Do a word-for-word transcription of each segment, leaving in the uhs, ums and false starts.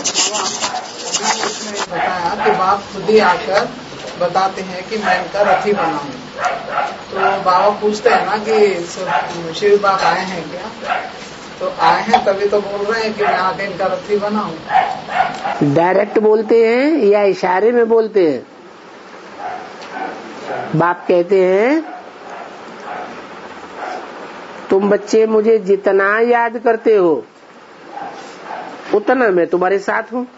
उसने बताया कि बाप खुद ही आकर बताते हैं कि मैं इनका रथी बनाऊं। तो बाबा पूछते हैं ना कि शिव बाप आए हैं क्या, तो आए हैं तभी तो बोल रहे हैं कि मैं आके इनका रथी बनाऊं। डायरेक्ट बोलते हैं या इशारे में बोलते हैं? बाप कहते हैं तुम बच्चे मुझे जितना याद करते हो उतना मैं तुम्हारे साथ हूँ।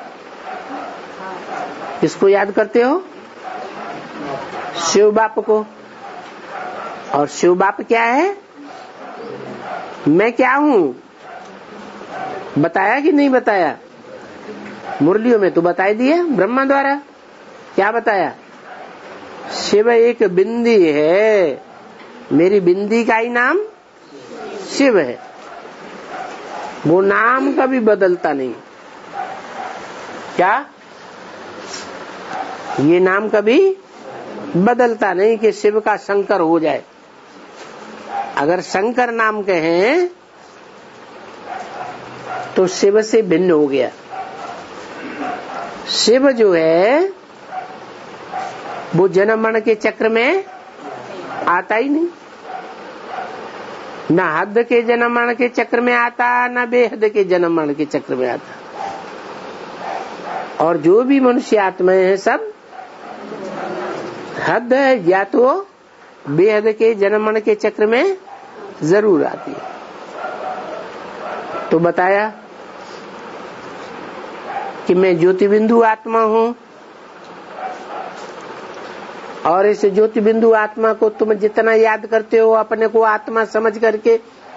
किसको याद करते हो? शिव बाप को। और शिव बाप क्या है? मैं क्या हूँ? बताया कि नहीं बताया? मुरलियों में तो बताई दिया ब्रह्मा द्वारा। क्या बताया? शिव एक बिंदी है, मेरी बिंदी का ही नाम शिव है। वो नाम कभी बदलता नहीं। क्या? ये नाम कभी बदलता नहीं कि शिव का शंकर हो जाए। अगर शंकर नाम कहें तो शिव से भिन्न हो गया। शिव जो है वो जन्म मरण के चक्र में आता ही नहीं। न हद के जन्म मरण के चक्र में आता, न बेहद के जन्म मरण के चक्र में आता। और जो भी मनुष्य आत्माएं हैं सब हद है या तो बेहद के जन्म मरण के चक्र में जरूर आती है। तो बताया कि मैं ज्योति बिंदु आत्मा हूँ, और इस ज्योति बिंदु आत्मा को तुम जितना याद करते हो अपने को आत्मा समझ करके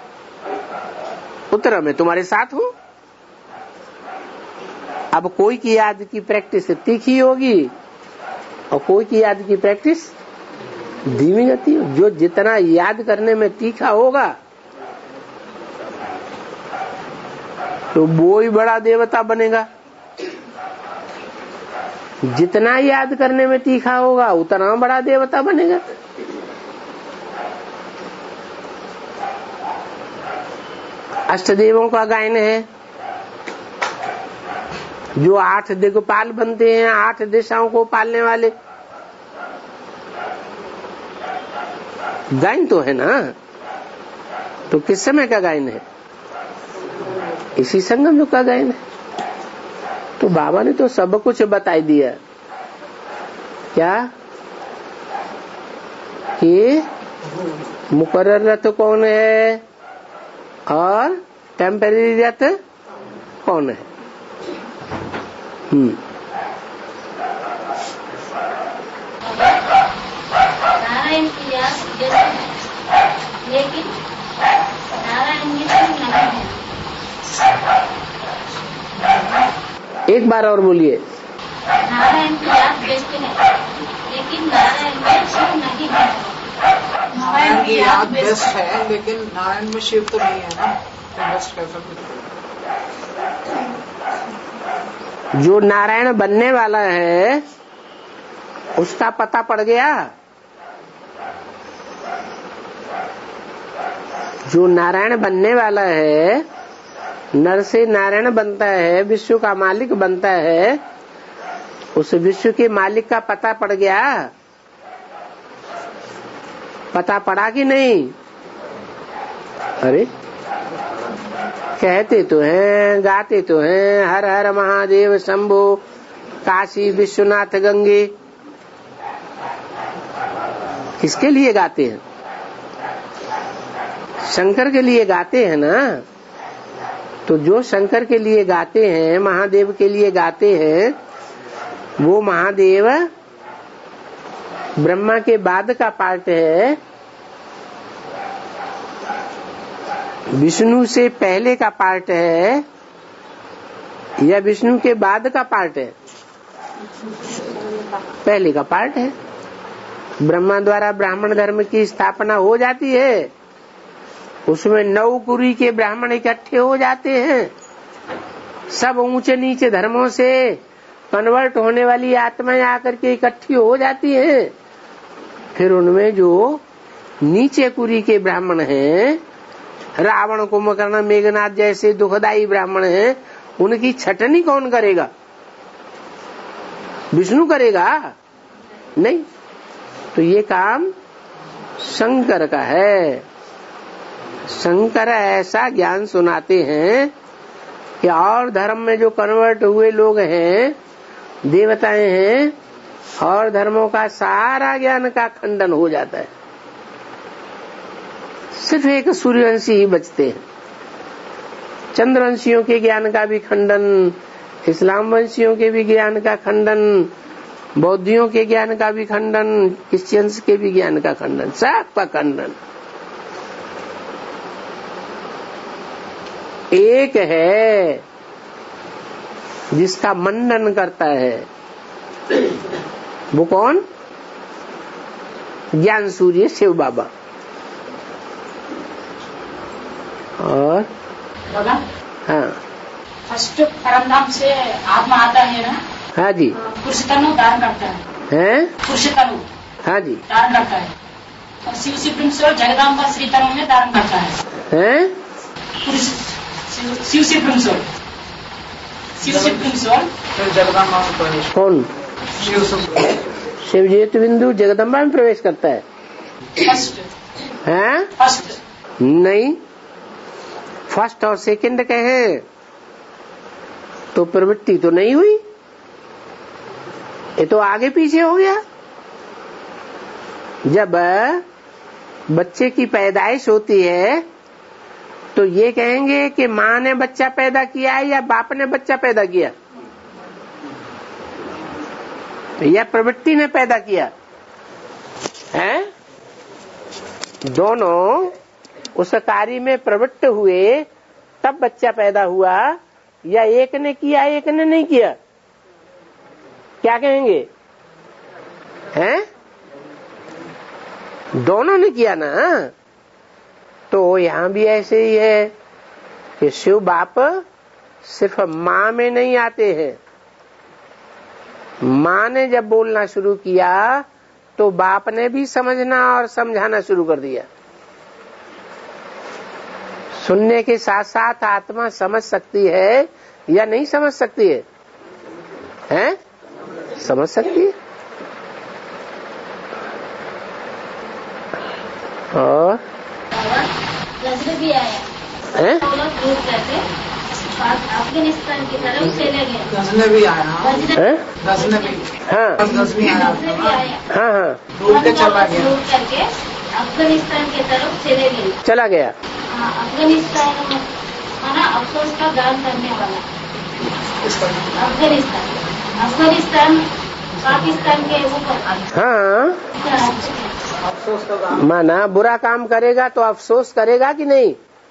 उतना मैं तुम्हारे साथ हूँ। अब कोई की याद की प्रैक्टिस तीखी होगी और कोई की याद की प्रैक्टिस धीमी गति। जो जितना याद करने में तीखा होगा तो वो ही बड़ा देवता बनेगा। जितना याद करने में तीखा होगा उतना बड़ा देवता बनेगा। अष्टदेवों का गायन है। जो आठ दिक्पाल बनते हैं, आठ दिशाओं को पालने वाले, गायन तो है ना। तो किस समय का गायन है? इसी संगम युग का गायन है। तो बाबा ने तो सब कुछ बताई दिया। क्या? कि मुकर्रर रथ कौन है और टेम्परेरी रथ कौन है। हम्म नारायण की याद जैसे है, लेकिन नारायण मिश्र नहीं है। एक बार और बोलिए। नारायण की याद बेस्ट है, लेकिन नारायण में शिव नहीं है। नारायण की याद बेस्ट है लेकिन नारायण में शिव तो नहीं है ना। तो बेस्ट कैसा? जो नारायण बनने वाला है उसका पता पड़ गया। जो नारायण बनने वाला है, नर से नारायण बनता है, विश्व का मालिक बनता है, उस विश्व के मालिक का पता पड़ गया। पता पड़ा कि नहीं? अरे कहते तो हैं, गाते तो हैं, हर हर महादेव शंभो, काशी विश्वनाथ गंगे। किसके लिए गाते हैं? शंकर के लिए गाते हैं ना। तो जो शंकर के लिए गाते हैं, महादेव के लिए गाते हैं, वो महादेव ब्रह्मा के बाद का पार्ट है, विष्णु से पहले का पार्ट है या विष्णु के बाद का पार्ट है? पहले का पार्ट है। ब्रह्मा द्वारा ब्राह्मण धर्म की स्थापना हो जाती है, उसमें नौ कुरी के ब्राह्मण इकट्ठे हो जाते हैं। सब ऊंचे नीचे धर्मों से कन्वर्ट होने वाली आत्माएं आकर के इकट्ठी हो जाती हैं। फिर उनमें जो नीचे कुरी के ब्राह्मण हैं, रावण कुंभकर्ण मेघनाथ जैसे दुखदाई ब्राह्मण हैं, उनकी छटनी कौन करेगा? विष्णु करेगा? नहीं। तो ये काम शंकर का है। शंकर ऐसा ज्ञान सुनाते हैं कि और धर्म में जो कन्वर्ट हुए लोग हैं, देवताएं हैं, और धर्मों का सारा ज्ञान का खंडन हो जाता है। सिर्फ एक सूर्यवंशी ही बचते हैं। चंद्रवंशियों के ज्ञान का भी खंडन, इस्लाम वंशियों के भी ज्ञान का खंडन, बौद्धियों के ज्ञान का भी खंडन, क्रिश्चियंस के भी ज्ञान का खंडन, सबका खंडन। एक है जिसका मंडन करता है, वो कौन? ज्ञान सूर्य शिव बाबा। और बाबा, हाँ फर्स्ट परम धाम से आत्मा आता है ना? हाँ जी। पुरुष तनु धारण करता है, हैं? पुरुष तनु हाँ जी। धारण करता है, और शिव सुप्रीम सोल जगदम्बा श्री तनु में धारण करता है। हैं? पुरुष Shiv supreme soul, Shiv supreme soul फिर जगदम्बा में प्रवेश। कौन? शिव सुप्रीम। शिव ज्योति बिंदु जगदम्बा में प्रवेश करता है। फर्स्ट हैं? फर्स्ट नहीं, फर्स्ट और सेकंड कहे तो प्रवृत्ति तो नहीं हुई, ये तो आगे पीछे हो गया। जब बच्चे की पैदाइश होती है तो ये कहेंगे कि माँ ने बच्चा पैदा किया है या बाप ने बच्चा पैदा किया, या प्रवृत्ति ने पैदा किया है? दोनों उस कार्य में प्रवृत्त हुए तब बच्चा पैदा हुआ, या एक ने किया एक ने नहीं किया? क्या कहेंगे? हैं? दोनों ने किया ना। तो यहाँ भी ऐसे ही है कि शिव बाप सिर्फ माँ में नहीं आते हैं। माँ ने जब बोलना शुरू किया तो बाप ने भी समझना और समझाना शुरू कर दिया। सुनने के साथ साथ आत्मा समझ सकती है या नहीं समझ सकती है? हैं? समझ सकती है। और गजरे भी आया हैं? दूर करके अफगानिस्तान की तरफ चले गए। गजने भी आया। हैं? गजने भी। हाँ गजनी आया। गजरे भी आया, हाँ हाँ दूर के चला गया। दूर करके अफगानिस्तान की तरफ चले गए। चला गया। हाँ, अफगानिस्तान माना अफसोस का गान करने वाला। अफगानिस्तान अफगानिस्तान पाकिस्तान के ऊपर। हाँ, अफसोस का गान। माना बुरा काम करेगा तो अफसोस करेगा कि नहीं?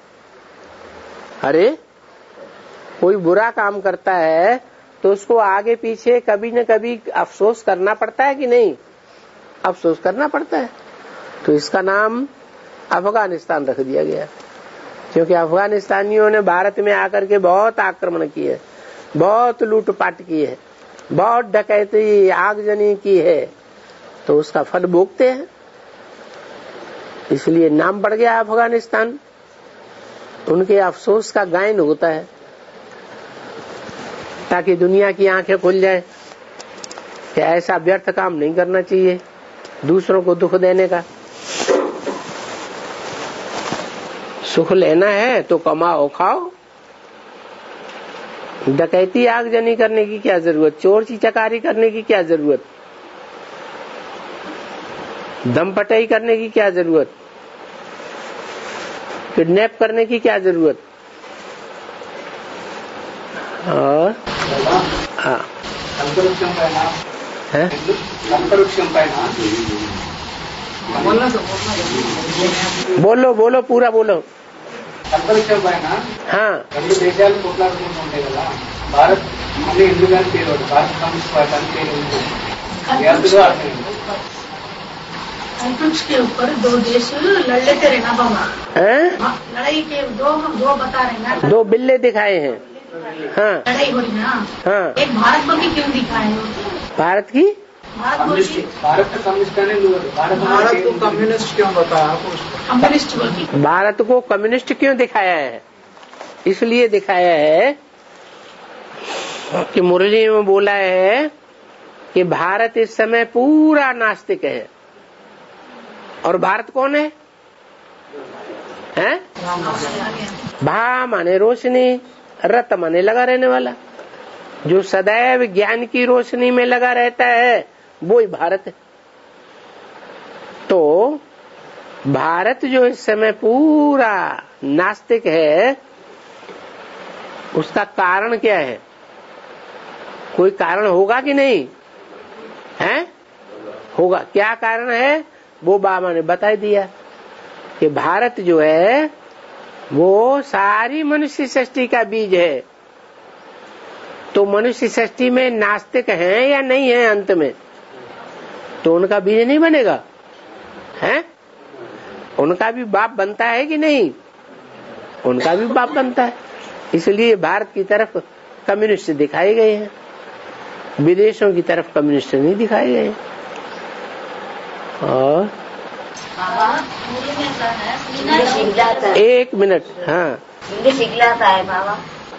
अरे कोई बुरा काम करता है तो उसको आगे पीछे कभी न कभी अफसोस करना पड़ता है कि नहीं? अफसोस करना पड़ता है। तो इसका नाम अफगानिस्तान रख दिया गया, क्योंकि अफगानिस्तानियों ने भारत में आकर के बहुत आक्रमण किए, बहुत लूटपाट की है, बहुत डकैती आगजनी की है, तो उसका फल भोगते हैं। इसलिए नाम पड़ गया अफगानिस्तान। उनके अफसोस का गायन होता है ताकि दुनिया की आंखें खुल जाए कि ऐसा व्यर्थ काम नहीं करना चाहिए, दूसरों को दुख देने का। सुख लेना है तो कमाओ खाओ, डकैती आगजनी करने की क्या जरूरत, चोर चीचकारी करने की क्या जरूरत, दमपटई करने की क्या जरूरत, किडनैप करने की क्या जरूरत। और हाँ है बोलो बोलो पूरा बोलो। అంతరిక్షం పైన हाँ రెండు దేశాలు కొట్లాడుకుంటూ ఉంటాయి కదా, భారత్ మళ్ళీ ఎందుకని పేరు భారత కమ్యూనిస్ట్ పార్టీ అని పేరు ఉంటుంది. ఎందుకు అర్థం? अंतरिक्ष के ऊपर दो देश लड़ लेते रहे ना बाबा। हैं? लड़ाई के दो हम दो बता रहे ना, दो बिल्ले दिखाए हैं। हाँ लड़ाई हो रही ना। हाँ एक भारत बल्कि क्यों दिखाए? भारत की भारत बल्कि భారత కమ్యూనిస్ట్ అనే భారత भारत को कम्युनिस्ट क्यों बताया कुछ? कम्युनिस्ट बल्कि भारत को कम्युनिस्ट क्यों दिखाया है? इसलिए दिखाया है कि मुरली में बोला है कि भारत इस समय पूरा नास्तिक है। और भारत कौन है? हैं? भा माने रोशनी, रत माने लगा रहने वाला, जो सदैव ज्ञान की रोशनी में लगा रहता है वो ही भारत है। तो भारत जो इस समय पूरा नास्तिक है, उसका कारण क्या है? कोई कारण होगा कि नहीं है? होगा। क्या कारण है वो बाबा ने बता दिया कि भारत जो है वो सारी मनुष्य सृष्टि का बीज है। तो मनुष्य सृष्टि में नास्तिक हैं या नहीं है अंत में, तो उनका बीज नहीं बनेगा है? उनका भी बाप बनता है कि नहीं? उनका भी बाप बनता है। इसलिए भारत की तरफ कम्युनिस्ट दिखाए गए हैं, विदेशों की तरफ कम्युनिस्ट नहीं दिखाए गए। और एक मिनट, हाँ हिंदी सिखलाता है बाबा।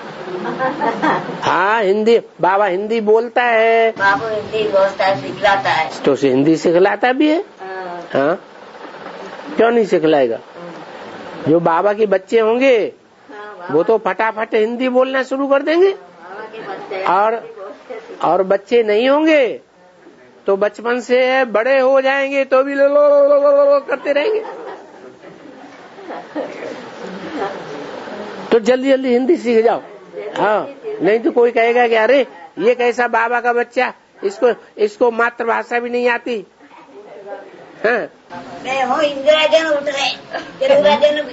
हाँ हिंदी, बाबा हिंदी बोलता है, बाबू हिंदी बोलता है, सिखलाता है। तो उसे हिंदी सिखलाता भी है। हाँ क्यों नहीं सिखलाएगा? जो बाबा के बच्चे होंगे वो तो फटाफट हिंदी बोलना शुरू कर देंगे, और और बच्चे नहीं होंगे तो बचपन से बड़े हो जाएंगे तो भी लो लो लो लो लो लो करते रहेंगे। तो जल्दी जल्दी हिंदी सीख जाओ। हाँ नहीं तो कोई कहेगा कि अरे ये कैसा बाबा का बच्चा, इसको इसको मातृभाषा भी नहीं आती। हाँ मैं हूँ इंदिरा जन उठ रहे जन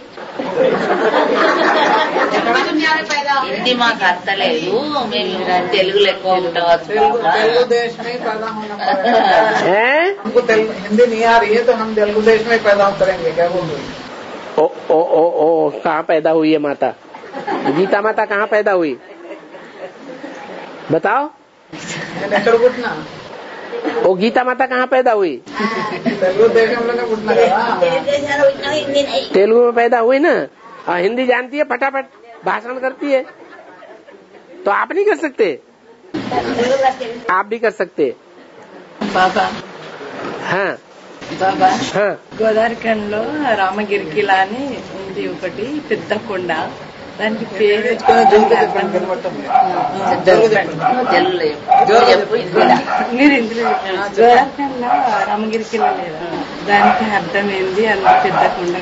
हिंदी माँ కర్తలేదు మేము తెలుగులో ఎక్కువ ఉండవచ్చు। तेलुगु देश में ही पैदा होना पड़ेगा। हमको हिंदी नहीं आ रही है तो हम तेलुगु देश में पैदा करेंगे क्या? बोल रहे? ओ ओ ओ ओ कहाँ पैदा हुई है माता? गीता माता कहाँ पैदा हुई बताओ? घुटना। वो गीता माता कहाँ पैदा हुई? तेलुगु देश में हम लोग घुटना करा। तेलुगु में पैदा हुई ना। और हिंदी जानती है, फटाफट भाषण करती है। तो आप नहीं कर सकते? आप भी कर सकते बाबा। हाँ బాబా हाँ గోదావరికంలో రామగిరికిలా అని ఉంది ఒకటి పెద్ద కొండ, దానికి పేరు మీరు ఇందులో గోదావరికంలో రామగిరికిలా లేదా, దానికి అర్థం ఏంది? అంత పెద్ద కొండ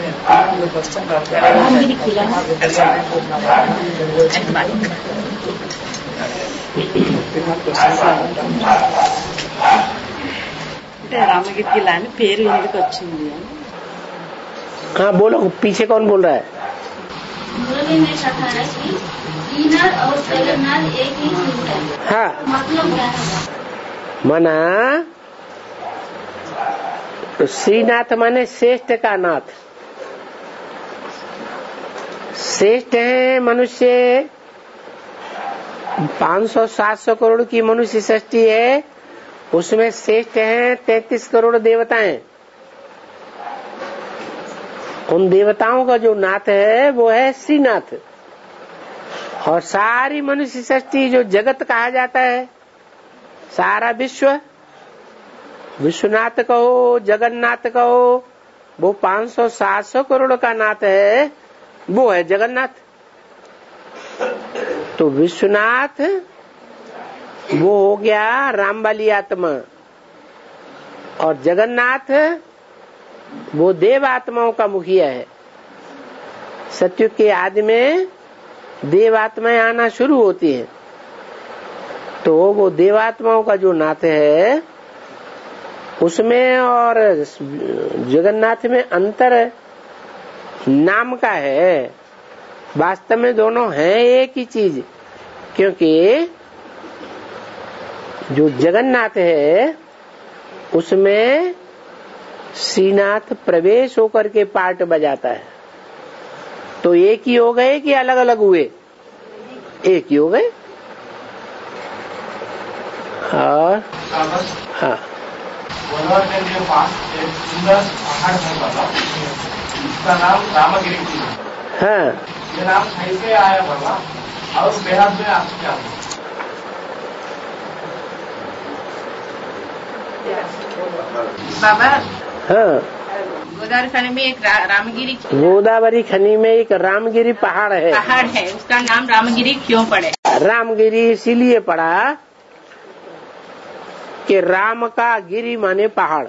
అంటే రామగిరికిలా అని పేరు ఎందుకు వచ్చింది అని? हाँ बोलो, पीछे कौन बोल रहा है? मुरली में कहा है कि श्रीनाथ और जगन्नाथ एक ही चीज है। हाँ मतलब क्या है? मना तो श्रीनाथ माने श्रेष्ठ का नाथ। श्रेष्ठ है मनुष्य, पाँच सौ सात सौ करोड़ की मनुष्य सृष्टि है, उसमें श्रेष्ठ है तैतीस करोड़ देवताएं। उन देवताओं का जो नाथ है वो है श्रीनाथ। और सारी मनुष्य सृष्टि जो जगत कहा जाता है, सारा विश्व, विश्वनाथ कहो जगन्नाथ कहो, वो पाँच सौ सात सौ करोड़ का नाथ है, वो है जगन्नाथ। तो विश्वनाथ वो हो गया राम वाली आत्मा, और जगन्नाथ वो देव आत्माओं का मुखिया है। सतयुग के आदि में देव आत्माएं आना शुरू होती हैं, तो वो देवात्माओं का जो नाथ है उसमें और जगन्नाथ में अंतर नाम का है। वास्तव में दोनों हैं एक ही चीज, क्योंकि जो जगन्नाथ है उसमें श्रीनाथ प्रवेश होकर के पार्ट बजाता है। तो एक ही हो गए कि अलग अलग हुए? एक ही हो गए। और हाँ गोदावरी के पास एक सुंदर पहाड़ है बाबा, इसका नाम रामगिरी है। हाँ ये नाम कैसे आया बाबा, और बेहद में आप क्या? बाबा हाँ, गोदावरी खनी में एक रा, रामगिरी गोदावरी खनी में एक रामगिरी पहाड़ है। पहाड़ है, उसका नाम रामगिरी क्यों पड़े? रामगिरी इसीलिए पड़ा कि राम का गिरी माने पहाड़।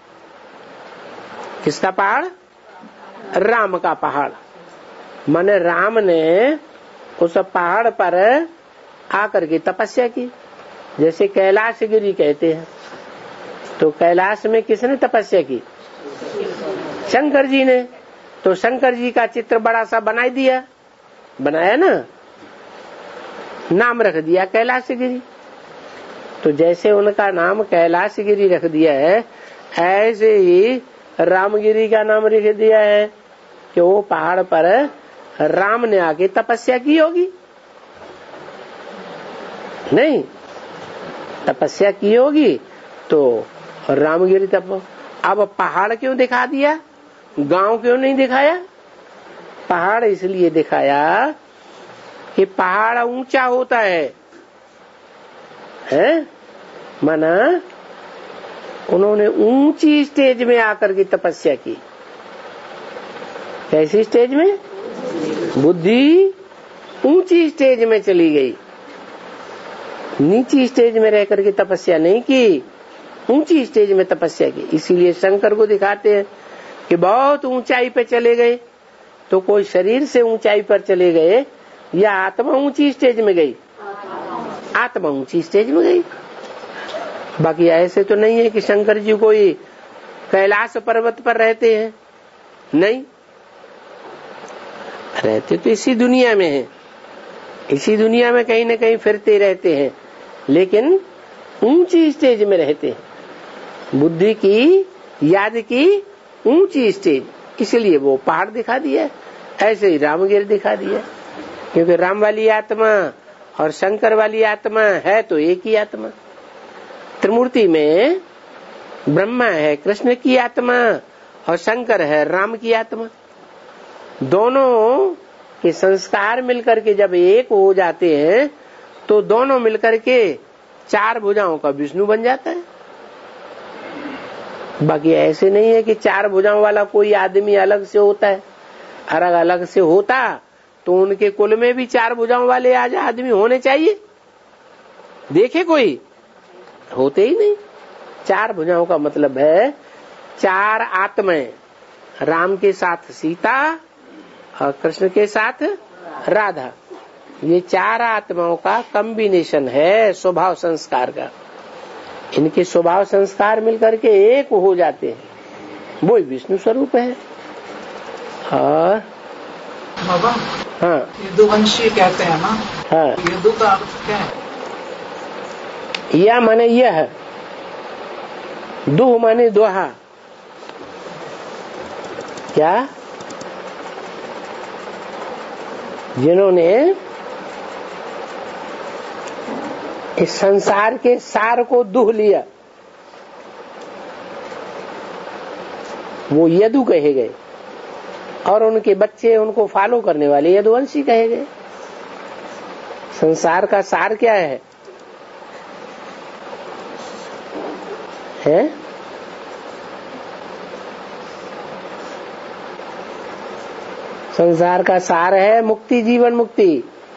किसका पहाड़? राम का पहाड़। माने राम ने उस पहाड़ पर आकर के तपस्या की, जैसे कैलाश गिरी कहते हैं। तो कैलाश में किसने तपस्या की? शंकर जी ने। तो शंकर जी का चित्र बड़ा सा बनाई दिया, बनाया ना, नाम रख दिया कैलाश गिरी। तो जैसे उनका नाम कैलाश गिरी रख दिया है, ऐसे ही रामगिरी का नाम लिख दिया है कि वो पहाड़ पर राम ने आके तपस्या की होगी। नहीं, तपस्या की होगी तो रामगिरी तप। अब पहाड़ क्यों दिखा दिया, गांव क्यों नहीं दिखाया? पहाड़ इसलिए दिखाया कि पहाड़ ऊंचा होता है, है? माना उन्होंने ऊंची स्टेज में आकर के तपस्या की। कैसी स्टेज में? बुद्धि ऊंची स्टेज में चली गई, नीची स्टेज में रहकर के तपस्या नहीं की, ऊंची स्टेज में तपस्या की। इसीलिए शंकर को दिखाते हैं कि बहुत ऊंचाई पे चले गए। तो कोई शरीर से ऊंचाई पर चले गए या आत्मा ऊंची स्टेज में गई? आत्मा ऊंची स्टेज में गई। बाकी ऐसे तो नहीं है कि शंकर जी कोई कैलाश पर्वत पर रहते हैं, नहीं, रहते तो इसी दुनिया में है, इसी दुनिया में कहीं न कहीं फिरते रहते हैं, लेकिन ऊंची स्टेज में रहते हैं। बुद्धि की, याद की ऊंची स्टेज, इसलिए वो पहाड़ दिखा दिया। ऐसे ही रामगिरी दिखा दिया, क्योंकि राम वाली आत्मा और शंकर वाली आत्मा है तो एक ही आत्मा। त्रिमूर्ति में ब्रह्मा है कृष्ण की आत्मा और शंकर है राम की आत्मा। दोनों के संस्कार मिलकर के जब एक हो जाते हैं तो दोनों मिलकर के चार भुजाओं का विष्णु बन जाता है। बाकी ऐसे नहीं है कि चार भुजाओं वाला कोई आदमी अलग से होता है। अलग अलग से होता तो उनके कुल में भी चार भुजाओं वाले आज आदमी होने चाहिए, देखे कोई? होते ही नहीं। चार भुजाओं का मतलब है चार आत्माएं, राम के साथ सीता और कृष्ण के साथ राधा। ये चार आत्माओं का कॉम्बिनेशन है स्वभाव संस्कार का। इनके स्वभाव संस्कार मिलकर के एक हो जाते हैं, वो विष्णु स्वरूप है। और बाबा, हाँ, यदुवंशी कहते हैं ना, हाँ, यदु का अर्थ क्या है? या माने यह, दुह माने दोहा। क्या? जिन्होंने इस संसार के सार को दुह लिया वो यदु कहे गए, और उनके बच्चे उनको फॉलो करने वाले यदुवंशी कहे गए। संसार का सार क्या है? है संसार का सार है मुक्ति, जीवन मुक्ति।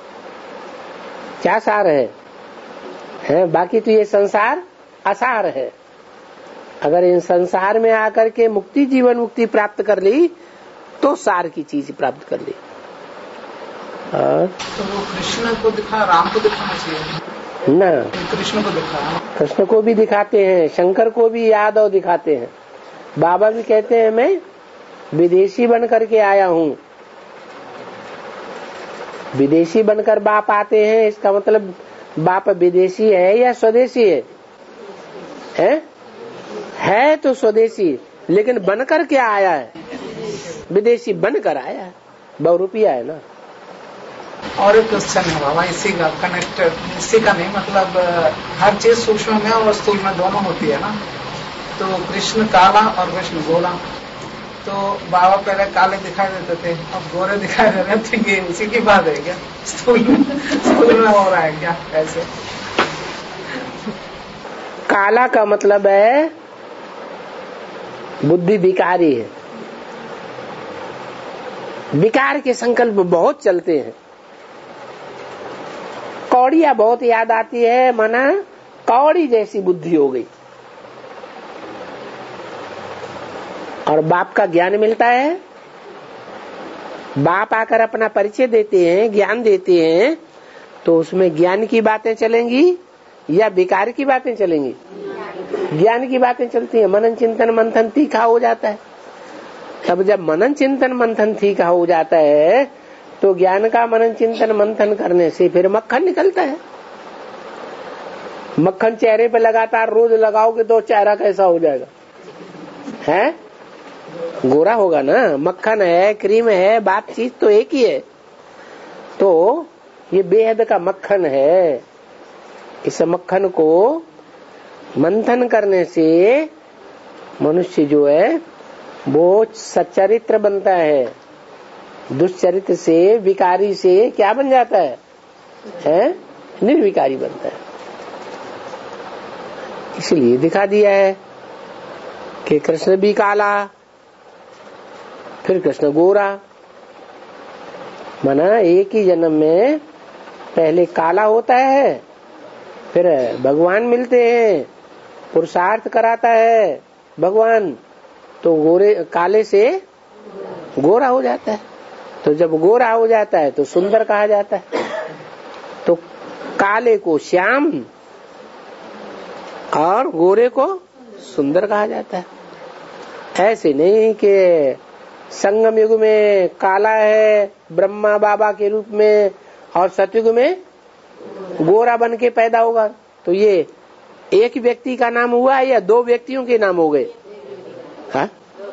क्या सार है? है बाकी तो ये संसार असार है। अगर इन संसार में आकर के मुक्ति, जीवन मुक्ति प्राप्त कर ली तो सार की चीज प्राप्त कर ली। और तो वो कृष्ण को दिखा, राम को दिखाना चाहिए ना, कृष्ण को दिखा। कृष्ण को भी दिखाते हैं, शंकर को भी याद और दिखाते हैं। बाबा भी कहते हैं मैं विदेशी बन करके आया हूँ। विदेशी बनकर बाप आते हैं, इसका मतलब बाप विदेशी है या स्वदेशी है? है, है तो स्वदेशी, लेकिन बनकर क्या आया है? विदेशी बनकर आया है, बहुरूपिया है ना। और एक क्वेश्चन है बाबा इसी का कनेक्टेड, इसी का नहीं मतलब हर चीज सूक्ष्म में और स्थूल में दोनों होती है ना। तो कृष्ण काला और कृष्ण गोरा, तो बाबा पहले काले दिखाई देते थे, अब गोरे दिखाई दे रहे थे, ये उसी की बात है क्या? स्थूल में स्थूल में हो रहा है क्या ऐसे? काला का मतलब है बुद्धि विकारी है। विकार के संकल्प बहुत चलते हैं। कौड़िया बहुत याद आती है, माना कौड़ी जैसी बुद्धि हो गई। और बाप का ज्ञान मिलता है, बाप आकर अपना परिचय देते हैं, ज्ञान देते हैं, तो उसमें ज्ञान की बातें चलेंगी या विकार की बातें चलेंगी? ज्ञान की बातें चलती है। मनन चिंतन मंथन तीखा हो जाता है। तब जब मनन चिंतन मंथन तीखा हो जाता है तो ज्ञान का मनन चिंतन मंथन करने से फिर मक्खन निकलता है। मक्खन चेहरे पे लगातार रोज लगाओगे तो चेहरा कैसा हो जाएगा? है गोरा होगा ना। मक्खन है, क्रीम है, बात चीज तो एक ही है। तो ये बेहद का मक्खन है। इस मक्खन को मंथन करने से मनुष्य जो है वो सच्चरित्र बनता है। दुष्चरित्र से, विकारी से क्या बन जाता है? है निर्विकारी बनता है। इसलिए दिखा दिया है कि कृष्ण भी काला, फिर कृष्ण गोरा। माना एक ही जन्म में पहले काला होता है, फिर भगवान मिलते हैं, पुरुषार्थ कराता है भगवान, तो गोरे काले से गोरा हो जाता है। तो जब गोरा हो जाता है तो सुंदर कहा जाता है। तो काले को श्याम और गोरे को सुंदर कहा जाता है। ऐसे नहीं कि संगम युग में काला है ब्रह्मा बाबा के रूप में और सतयुग में गोरा बन के पैदा होगा। तो ये एक व्यक्ति का नाम हुआ या दो व्यक्तियों के नाम हो गए? हाँ?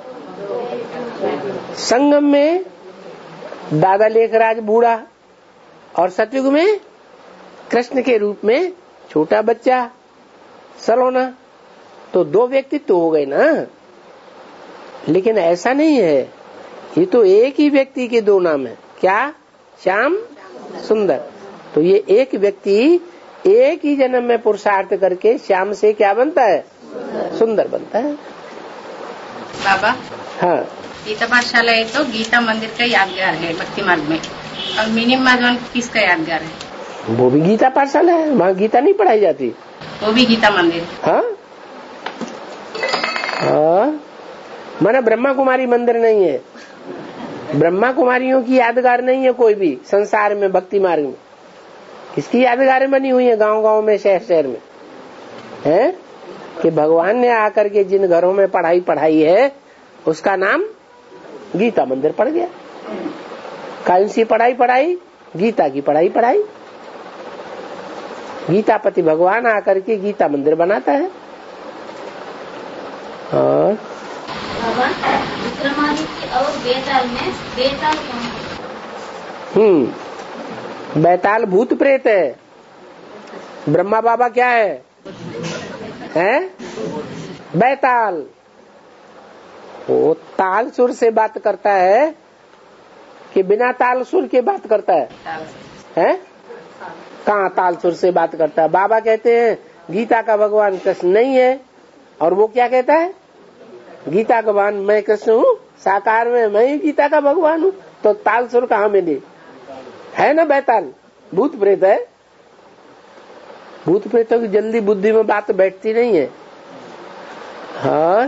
संगम में दादा लेखराज बूढ़ा और सतयुग में कृष्ण के रूप में छोटा बच्चा सलोना, तो दो व्यक्तित्व तो हो गए ना। लेकिन ऐसा नहीं है, ये तो एक ही व्यक्ति के दो नाम है। क्या? श्याम सुंदर। तो ये एक व्यक्ति एक ही जन्म में पुरुषार्थ करके श्याम से क्या बनता है? सुंदर बनता है। बाबा, हाँ, गीता पाठशाला है तो गीता मंदिर का यादगार है भक्ति मार्ग में, और मिनी माधवन किसका यादगार है? वो भी गीता पाठशाला है, वहाँ गीता नहीं पढ़ाई जाती। वो भी गीता मंदिर। हाँ, हाँ, माना ब्रह्मा कुमारी मंदिर नहीं है। ब्रह्मा कुमारियों की यादगार नहीं है कोई भी संसार में भक्ति मार्ग में। किसकी यादगारें बनी हुई है गांव गांव में, शहर शहर में? है कि भगवान ने आकर के जिन घरों में पढ़ाई पढ़ाई है उसका नाम गीता मंदिर पड़ गया। कौन सी पढ़ाई पढ़ाई? गीता की पढ़ाई पढ़ाई। गीतापति भगवान आकर के गीता मंदिर बनाता है। और विक्रमादित्य और बेताल में बेताल कौन? हम्म बैताल भूत प्रेत है। ब्रह्मा बाबा क्या है? हैं? बैताल। वो ताल सुर से बात करता है कि बिना ताल सुर के बात करता है? हैं? कहाँ ताल सुर से बात करता है? बाबा कहते हैं गीता का भगवान कृष्ण नहीं है, और वो क्या कहता है? गीता का भगवान मैं कृष्ण हूँ, साकार में मैं ही गीता का भगवान हूँ। तो ताल सुर कहाँ मिली? है ना बैताल, भूत प्रेत है। भूत प्रेतों की जल्दी बुद्धि में बात बैठती नहीं है। हाँ,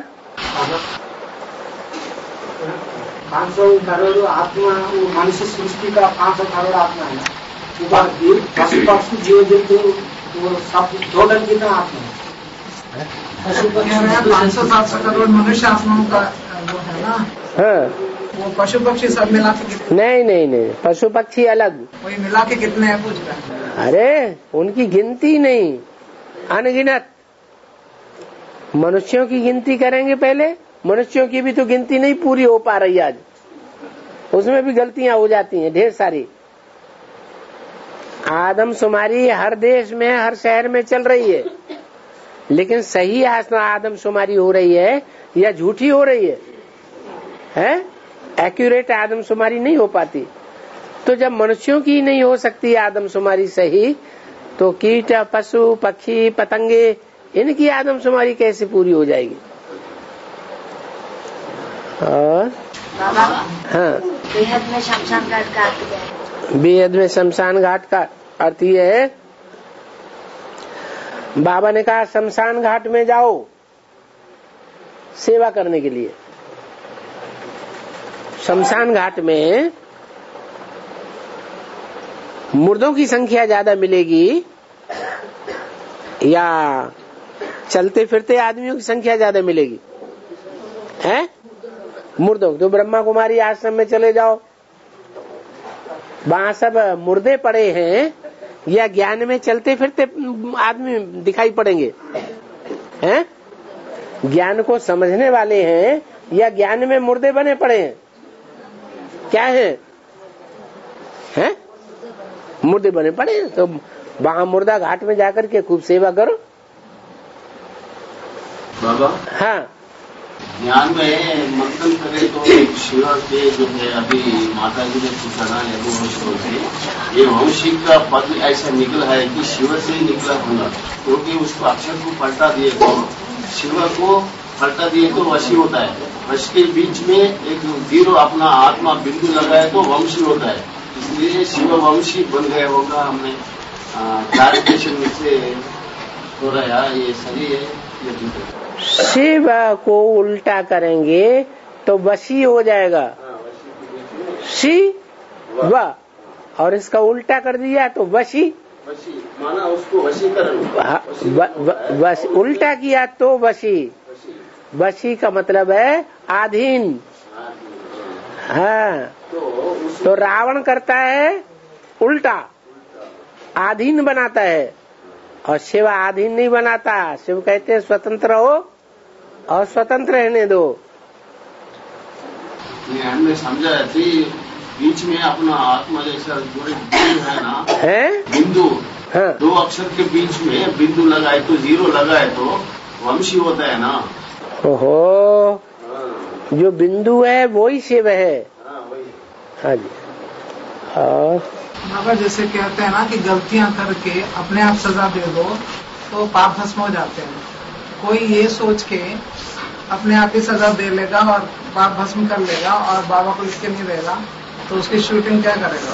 पाँच सौ करोड़ आत्मा, वो मनुष्य सृष्टि का पाँच सौ करोड़ आत्मा है। पशु पक्षी जीव जंतु वो सब दो ढंग की आत्मा है। पशु पक्षी पाँच सौ सात सौ करोड़ मनुष्य आत्माओं का वो है ना। हाँ, वो पशु पक्षी सब मिला के कितने? नहीं नहीं नहीं, पशु पक्षी अलग। वही मिला के कितने है पूछ रहे? अरे उनकी गिनती नहीं, अनगिनत। मनुष्यों की गिनती करेंगे पहले। मनुष्यों की भी तो गिनती नहीं पूरी हो पा रही आज, उसमें भी गलतियां हो जाती हैं ढेर सारी। आदमशुमारी हर देश में, हर शहर में चल रही है, लेकिन सही आदमशुमारी हो रही है या झूठी हो रही है? है एक्यूरेट आदमशुमारी नहीं हो पाती। तो जब मनुष्यों की नहीं हो सकती आदमशुमारी सही, तो कीट, पशु, पक्षी, पतंगे इनकी आदमशुमारी कैसे पूरी हो जाएगी? और बाबा हाँ, बेहद में शमशान घाट का अर्थ क्या है? बेहद में शमशान घाट का अर्थ ये है, बाबा ने कहा शमशान घाट में जाओ सेवा करने के लिए। शमशान घाट में मुर्दों की संख्या ज्यादा मिलेगी या चलते फिरते आदमियों की संख्या ज्यादा मिलेगी? हैं? मुर्दों। तो ब्रह्मा कुमारी आश्रम में चले जाओ, वहां सब मुर्दे पड़े हैं या ज्ञान में चलते फिरते आदमी दिखाई पड़ेंगे? हैं? ज्ञान को समझने वाले हैं या ज्ञान में मुर्दे बने पड़े हैं? क्या है? हैं? मुर्दे बने पड़े हैं। तो वहां मुर्दा घाट में जाकर के खूब सेवा करो। बाबा हाँ, ज्ञान में मंथन करे तो शिव के जो है, अभी माता जी ने पूछा ना यदुवंशी से, ये वंशी का पद ऐसा निकला है कि शिव से ही निकला होगा, क्योंकि तो उसको अक्षर को पलटा दिए तो शिव को पलटा दिए तो वशी होता है। वश के बीच में एक जीरो अपना आत्मा बिंदु लगाए तो वंशी होता है, इसलिए शिव वंशी बन गया होगा। हमने क्लारिफिकेशन से हो रहा है, ये सही है ये ठीक है? शिव को उल्टा करेंगे तो वशी हो जाएगा, शिव, और इसका उल्टा कर दिया तो वशी, वशी माना उसको वशीकरण। व, व, वश, उल्टा किया तो वशी। वशी का मतलब है आधीन। हाँ, तो रावण करता है उल्टा, आधीन बनाता है, और शिव आधीन नहीं बनाता। शिव कहते हैं स्वतंत्र हो और स्वतंत्र रहने दो। हमने समझा थी बीच में अपना आत्मा जैसा जो बिंदु है ना, है बिंदु, हाँ, दो अक्षर के बीच में बिंदु लगाए तो जीरो लगाए तो वंशी होता है ना। ओहो, जो बिंदु है वो ही शिव है। हाँ वही। हाँ जी। और बाबा जैसे कहते हैं ना कि गलतियां करके अपने आप सजा दे दो तो पाप भस्म हो जाते हैं। कोई ये सोच के अपने आप ही सजा दे लेगा और पाप भस्म कर लेगा और बाबा को लिख के नहीं देगा, तो उसकी शूटिंग क्या करेगा?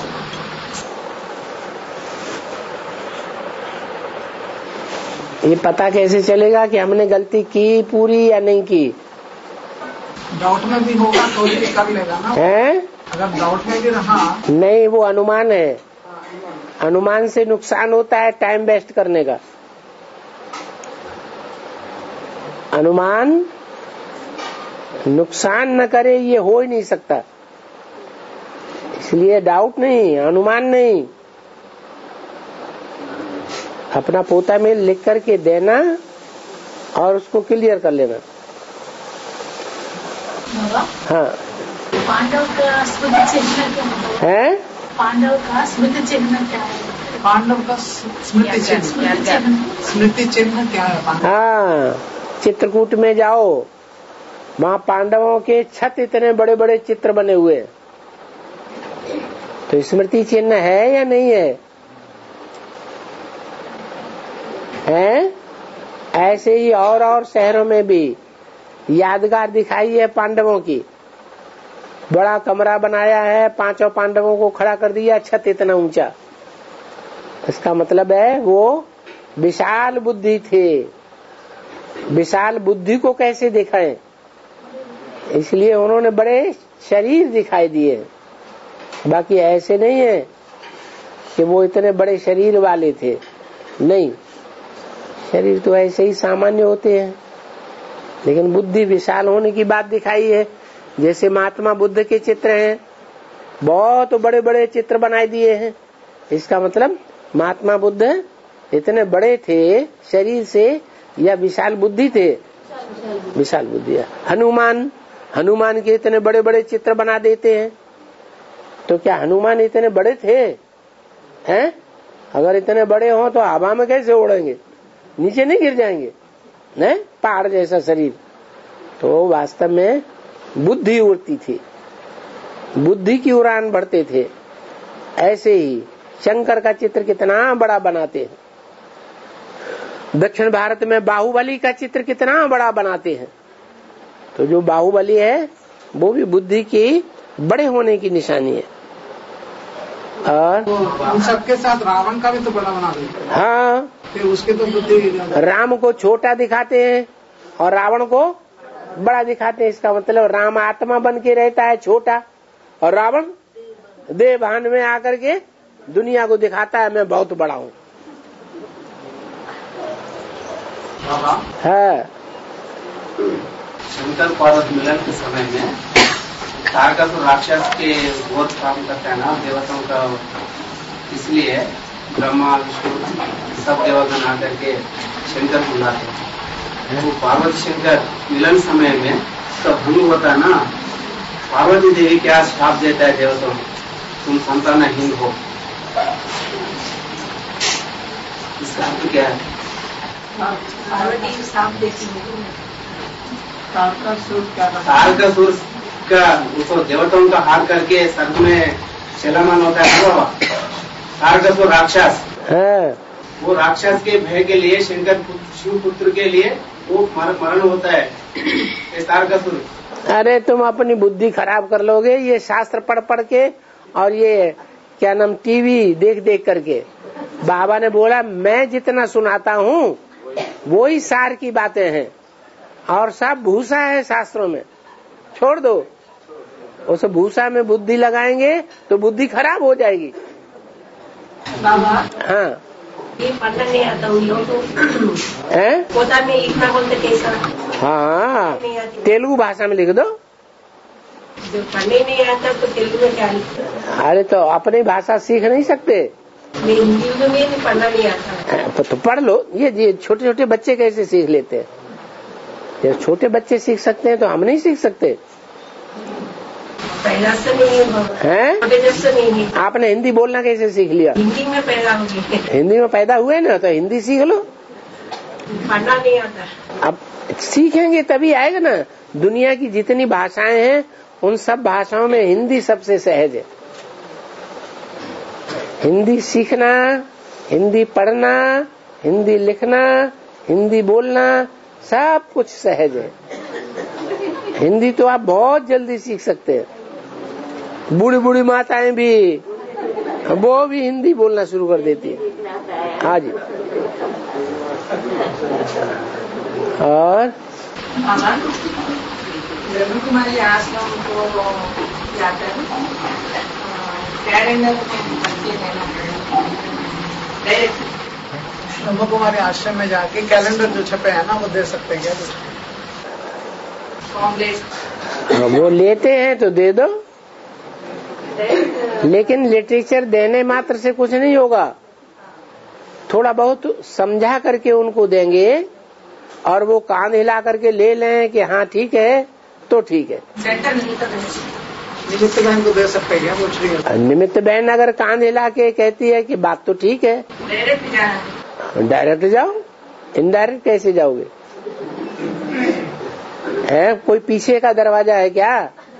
ये पता कैसे चलेगा कि हमने गलती की पूरी या नहीं की? डाउट में भी होगा तो भी कर लेगा ना है? अगर डाउट में भी रहा नहीं, वो अनुमान है। अनुमान से नुकसान होता है टाइम वेस्ट करने का। अनुमान नुकसान न करे ये हो ही नहीं सकता, इसलिए डाउट नहीं, अनुमान नहीं, अपना पोता में लिख करके देना और उसको क्लियर कर लेना। हाँ, पांडव का स्मृति चिन्ह क्या है? पांडव का स्मृति चिन्ह क्या है? पांडव का स्मृति चिन्ह स्मृति चिन्ह क्या है? हाँ, चित्रकूट में जाओ, वहाँ पांडवों के छत इतने बड़े बड़े चित्र बने हुए, तो स्मृति चिन्ह है या नहीं है? है? ऐसे ही और और शहरों में भी यादगार दिखाई है पांडवों की। बड़ा कमरा बनाया है, पांचों पांडवों को खड़ा कर दिया, छत इतना ऊंचा। इसका मतलब है वो विशाल बुद्धि थे। विशाल बुद्धि को कैसे दिखाएं? इसलिए उन्होंने बड़े शरीर दिखाई दिए, बाकी ऐसे नहीं है कि वो इतने बड़े शरीर वाले थे। नहीं, शरीर तो ऐसे ही सामान्य होते हैं, लेकिन बुद्धि विशाल होने की बात दिखाई है। जैसे महात्मा बुद्ध के चित्र हैं, बहुत बड़े बड़े चित्र बनाए दिए हैं। इसका मतलब महात्मा बुद्ध इतने बड़े थे शरीर से या विशाल बुद्धि थे? विशाल बुद्धि। हनुमान हनुमान के इतने बड़े बड़े चित्र बना देते हैं, तो क्या हनुमान इतने बड़े थे? हैं? अगर इतने बड़े हों तो हवा में कैसे उड़ेंगे? नीचे नहीं गिर जाएंगे? नहीं, पहाड़ जैसा शरीर। तो वास्तव में बुद्धि उड़ती थी, बुद्धि की उड़ान बढ़ते थे। ऐसे ही शंकर का चित्र कितना बड़ा बनाते हैं, दक्षिण भारत में बाहुबली का चित्र कितना बड़ा बनाते हैं, तो जो बाहुबली है वो भी बुद्धि की बड़े होने की निशानी है। और उन सबके साथ रावण का भी तो बड़ा बना देते हैं। हाँ, फिर उसके तो बुद्धि, राम को छोटा दिखाते हैं और रावण को बड़ा दिखाते हैं। इसका मतलब राम आत्मा बन के रहता है छोटा, और रावण देह भान में आकर के दुनिया को दिखाता है मैं बहुत बड़ा हूँ। है शंकर पार्वती मिलन के समय में तारकासुर राक्षस के बहुत काम करता है ना देवताओं का, इसलिए ब्रह्मा विष्णु सब देवगण आकर के शंकर बुलाते हैं। तो पार्वती शंकर मिलन समय में तो भंग होता है ना, पार्वती देवी क्या श्राप देता है देवताओं, तुम संतानहीन हो। इसका अर्थ क्या है? पार्वती श्राप देती है। तारकासुर क्या तारकासुर का उसको देवताओं का हार करके स्वर्ग में चलामान होता है ना, तारकासुर राक्षस है। वो राक्षस के भय के लिए शंकर शिव पुत्र के लिए वो मरण होता है तारकासुर। अरे तुम अपनी बुद्धि खराब कर लोगे ये शास्त्र पढ़ पढ़ के, और ये क्या नाम टीवी देख देख करके। बाबा ने बोला मैं जितना सुनाता हूँ वो ही सार की बातें हैं, और सब भूसा है शास्त्रों में, छोड़ दो। उस भूसा में बुद्धि लगाएंगे तो बुद्धि खराब हो जाएगी। बाबा हाँ, ये पढ़ना नहीं आता उन लोगों को, है पोता में लिखना बोलते कैसा? हाँ, तेलुगु भाषा में लिख दो। जो पढ़ने नहीं आता तो तेलुगु में क्या लिखता? अरे तो अपनी भाषा सीख नहीं सकते? मैं हिंदी में भी पढ़ना नहीं आता। तो, तो पढ़ लो। ये ये छोटे छोटे बच्चे कैसे सीख लेते हैं? ये छोटे बच्चे सीख सकते हैं तो हम नहीं सीख सकते पहला से नहीं हैं? जब से नहीं है। आपने हिंदी बोलना कैसे सीख लिया? हिंदी में पैदा हो गए। हिंदी में पैदा हुए ना, तो हिंदी सीख लो। पढ़ना नहीं आता। अब सीखेंगे तभी आएगा ना। दुनिया की जितनी भाषाएं हैं उन सब भाषाओं में हिंदी सबसे सहज है। हिंदी सीखना, हिंदी पढ़ना, हिंदी लिखना, हिंदी बोलना सब कुछ सहज है। हिंदी तो आप बहुत जल्दी सीख सकते हैं। बूढ़ी बूढ़ी माताएं भी वो भी हिंदी बोलना शुरू कर देती है। हाँ जी। और ब्रह्म कुमारी आश्रम को जाकर कैलेंडर ब्रह्म कुमारी आश्रम में जाके कैलेंडर जो छपे हैं ना वो दे सकते हैं क्या? वो लेते हैं तो दे दो, लेकिन लिटरेचर देने मात्र से कुछ नहीं होगा। थोड़ा बहुत समझा करके उनको देंगे और वो कान हिला करके ले लें कि हाँ ठीक है तो ठीक है। निमित्त बहन को दे सकते हैं क्या? पूछ रही है। निमित्त बहन अगर कान हिला के कहती है कि बात तो ठीक है, डायरेक्ट जाओ। इनडायरेक्ट कैसे जाओगे? है कोई पीछे का दरवाजा है क्या?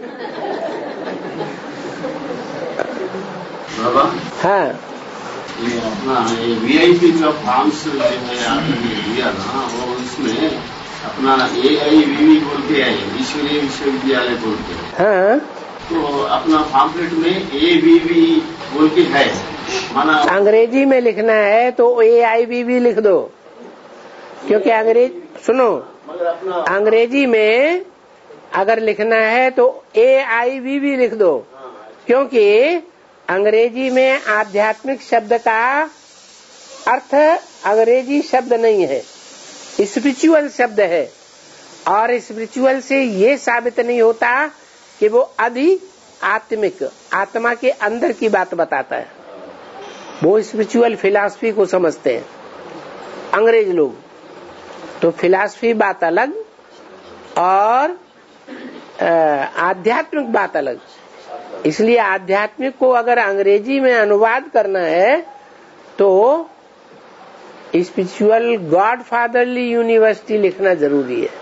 बाबा हाँ, ये अपना ये वीआईपी का फॉर्म्स जो है आपने दिया ना, वो इसमें अपना ए आई वी वी बोल के है, ईश्वरीय विश्वविद्यालय बोल के। हाँ, तो अपना पॉम्फलेट में ए वी वी बोल के है, माना अंग्रेजी में लिखना है तो ए आई वी वी लिख दो, क्योंकि अंग्रेज सुनो, मगर अपना अंग्रेजी में अगर लिखना है तो ए आई वी वी लिख दो, क्योंकि अंग्रेजी में आध्यात्मिक शब्द का अर्थ अंग्रेजी शब्द नहीं है, स्पिरिचुअल शब्द है। और स्पिरिचुअल से ये साबित नहीं होता कि वो अधि आत्मिक आत्मा के अंदर की बात बताता है। वो स्पिरिचुअल फिलॉसफी को समझते हैं अंग्रेज लोग। तो फिलॉसफी बात अलग और आध्यात्मिक बात अलग। इसलिए आध्यात्मिक को अगर अंग्रेजी में अनुवाद करना है तो स्पिरिचुअल गॉड फादरली यूनिवर्सिटी लिखना जरूरी है,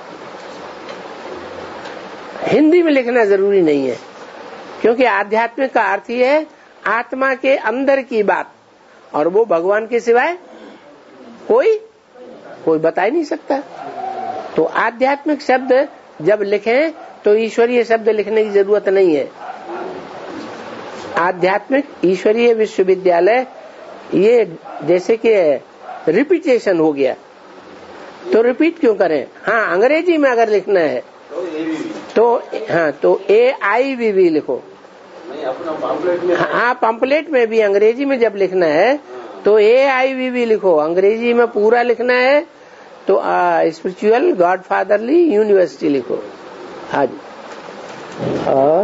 हिंदी में लिखना जरूरी नहीं है। क्योंकि आध्यात्मिक का अर्थ ही है आत्मा के अंदर की बात, और वो भगवान के सिवाय कोई कोई बता ही नहीं सकता। तो आध्यात्मिक शब्द जब लिखें तो ईश्वरीय शब्द लिखने की जरूरत नहीं है। आध्यात्मिक ईश्वरीय विश्वविद्यालय ये जैसे कि रिपीटेशन हो गया, तो रिपीट क्यों करें। हाँ, अंग्रेजी में अगर लिखना है तो हाँ तो ए आई वी वी लिखो। हाँ, पंपलेट में भी अंग्रेजी में जब लिखना है तो ए आई वी वी लिखो। अंग्रेजी में पूरा लिखना है तो स्पिरिचुअल गॉड फादरली यूनिवर्सिटी लिखो। हाँ जी। और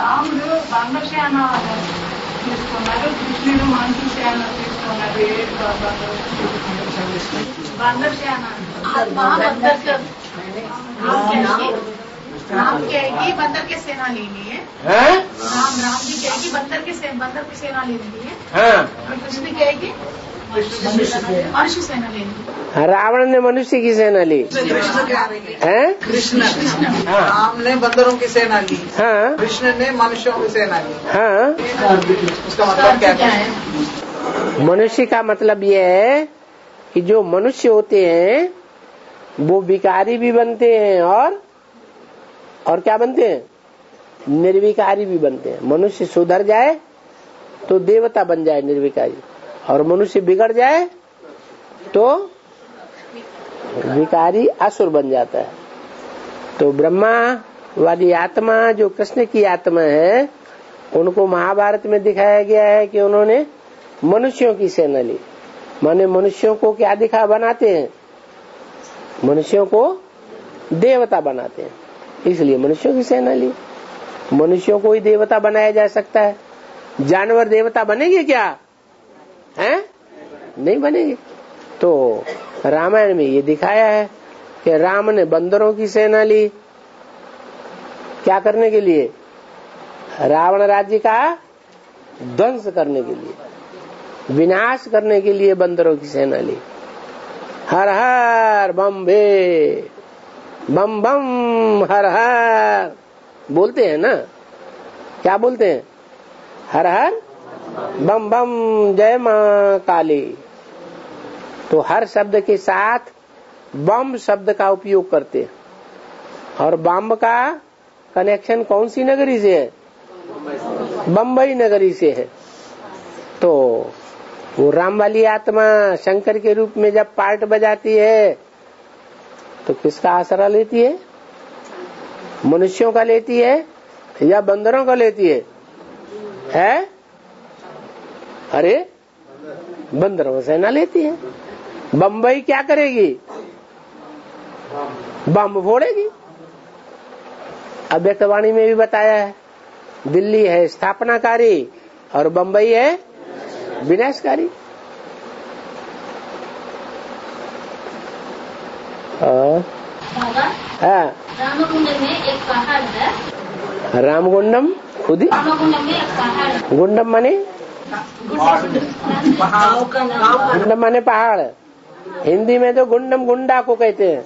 राम कहेगी बंदर के सेना लेनी है। राम राम जी कहेगी बंदर के से, बंदर की सेना लेनी है। हाँ। और कृष्ण कहेगी मनुष्य सेना लेनी है। रावण ने मनुष्य की सेना ली। कृष्ण क्या है? कृष्ण राम ने बंदरों की सेना ली। हाँ। कृष्ण ने मनुष्यों की सेना ली। हाँ। उसका मतलब क्या है? मनुष्य का मतलब ये है कि जो मनुष्य होते हैं वो विकारी भी बनते हैं और और क्या बनते हैं, निर्विकारी भी बनते हैं। मनुष्य सुधर जाए तो देवता बन जाए निर्विकारी, और मनुष्य बिगड़ जाए तो विकारी असुर बन जाता है। तो ब्रह्मा वाली आत्मा जो कृष्ण की आत्मा है, उनको महाभारत में दिखाया गया है कि उन्होंने मनुष्यों की सेना ली। माने मनुष्यों को क्या दिखा बनाते हैं, मनुष्यों को देवता बनाते हैं, इसलिए मनुष्यों की सेना ली। मनुष्यों को ही देवता बनाया जा सकता है, जानवर देवता बनेंगे क्या? हैं? नहीं बनेंगे। तो रामायण में ये दिखाया है कि राम ने बंदरों की सेना ली। क्या करने के लिए? रावण राज्य का ध्वंस करने के लिए, विनाश करने के लिए बंदरों की सेना ली। हर हर बम भे बम बम हर हर बोलते हैं ना, क्या बोलते हैं? हर हर बम बम जय मां काली। तो हर शब्द के साथ बम शब्द का उपयोग करते हैं, और बम का कनेक्शन कौन सी नगरी से है? बम्बई नगरी से है। तो वो राम वाली आत्मा शंकर के रूप में जब पार्ट बजाती है तो किसका आसरा लेती है? मनुष्यों का लेती है या बंदरों का लेती है? है? अरे बंदरों से ना लेती है। बम्बई क्या करेगी? बम फोड़ेगी। अव्यक्तवाणी में भी बताया है, दिल्ली है स्थापनाकारी और बम्बई है विनाशकारी। हाँ, रामकुंड में एक पहाड़ है। रामगुंडम खुद ही रामकुंड में एक पहाड़ है। गुंडम माने गुंडम माने पहाड़। हिंदी में तो गुंडम गुंडा को कहते हैं।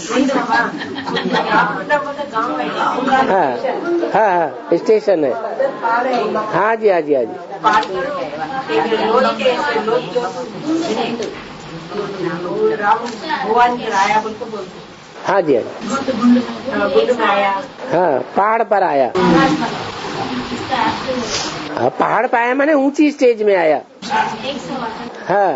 हाँ हाँ हाँ स्टेशन है। हाँ जी हाँ जी हाँ जी। हाँ जी हाँ जी हाँ पहाड़ पर आया। हाँ पहाड़ पर आया माने ऊंची स्टेज में आया। हाँ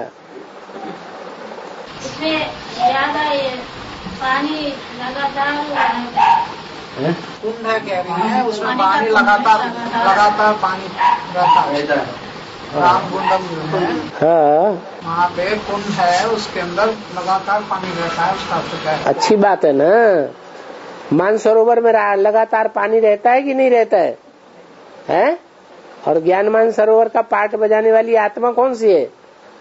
उसमें ज्यादा पानी लगातार कुंड है कह रही है, उसमें पानी लगातार लगातार पानी रहता है। रामकुंडम जो है हाँ वहाँ पे कुंड है, उसके अंदर लगातार पानी रहता है। उसका अर्थ क्या है? अच्छी बात है ना। मानसरोवर में लगातार पानी रहता है कि नहीं रहता है? हैं? और ज्ञान मानसरोवर का पाठ बजाने वाली आत्मा कौन सी है?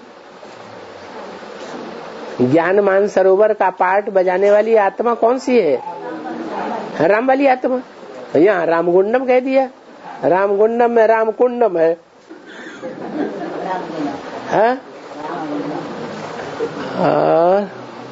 ज्ञान मानसरोवर का पाठ बजाने वाली आत्मा कौन सी है? राम वाली आत्मा। यहाँ रामकुंडम कह दिया, रामकुंडम में रामकुंडम है। हाँ? और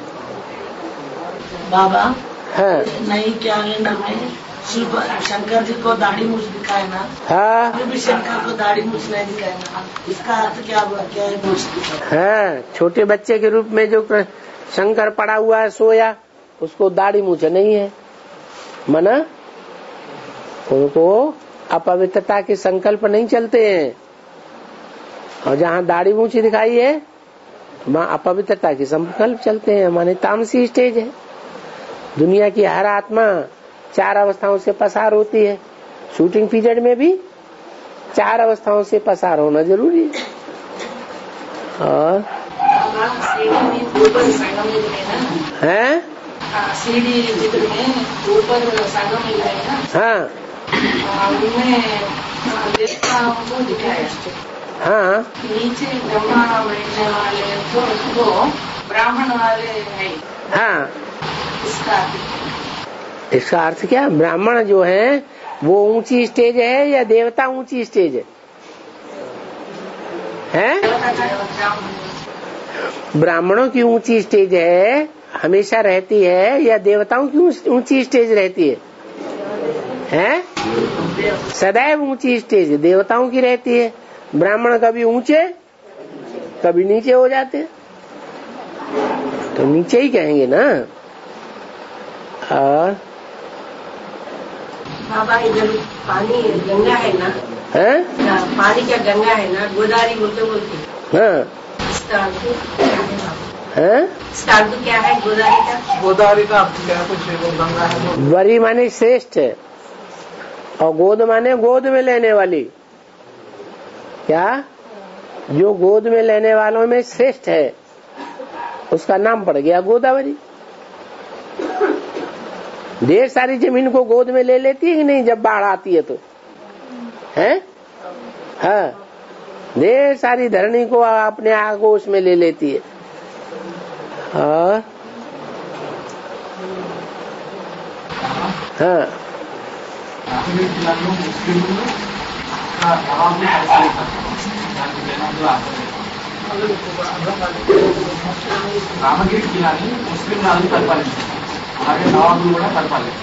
बाबा हाँ नहीं क्या में शिव शंकर जी को दाढ़ी मूछ दिखाए ना। हाँ फिर भी शंकर को दाढ़ी मूछ नहीं दिखाए ना, इसका अर्थ क्या हुआ? क्या है मूछ दिखाए? हाँ छोटे बच्चे के रूप में जो शंकर पड़ा हुआ है सोया, उसको दाढ़ी मूछ नहीं है, मना उनको अपवित्रता के संकल्प नहीं चलते हैं। और जहाँ दाढ़ी मूछी दिखाई है वहाँ अपवित्रता के संकल्प चलते हैं, माने तामसी स्टेज है। दुनिया की हर आत्मा चार अवस्थाओं से पसार होती है, शूटिंग पीरियड में भी चार अवस्थाओं से पसार होना जरूरी है। और हैं सीढ़ी में ऊपर संगम मिल रहे हैं ना, हाँ उनमें देवताओं को दिखाया, हाँ नीचे ब्रह्मा बैठने वाले तो वो ब्राह्मण वाले है। हाँ, इसका इसका अर्थ क्या? ब्राह्मण जो है वो ऊंची स्टेज है या देवता ऊंची स्टेज है? हैं? ब्राह्मणों की ऊंची स्टेज है हमेशा रहती है या देवताओं की ऊंची स्टेज रहती है? हैं? सदैव ऊंची स्टेज देवताओं की रहती है। ब्राह्मण कभी ऊंचे कभी नीचे हो जाते, तो नीचे ही कहेंगे ना। और बाबा इधर पानी गंगा है ना, है? पानी क्या गंगा है ना, गोदावरी बोलते बोलते। हाँ इसका है? अर्थ क्या है गोदावरी का? गोदावरी का अर्थ क्या है? कुछ वो गंगा है। वरी माने श्रेष्ठ है और गोद माने गोद में लेने वाली। क्या? जो गोद में लेने वालों में श्रेष्ठ है उसका नाम पड़ गया गोदावरी। ढेर सारी जमीन को गोद में ले लेती है कि नहीं जब बाढ़ आती है तो, है? हाँ, ढेर सारी धरणी को अपने आगोश में ले लेती है। और हाँ రామగిరి కిలాని ముస్లిం నాలుగు పరిపాలించారు, అలాగే నవాబులు కూడా పరిపాలించారు।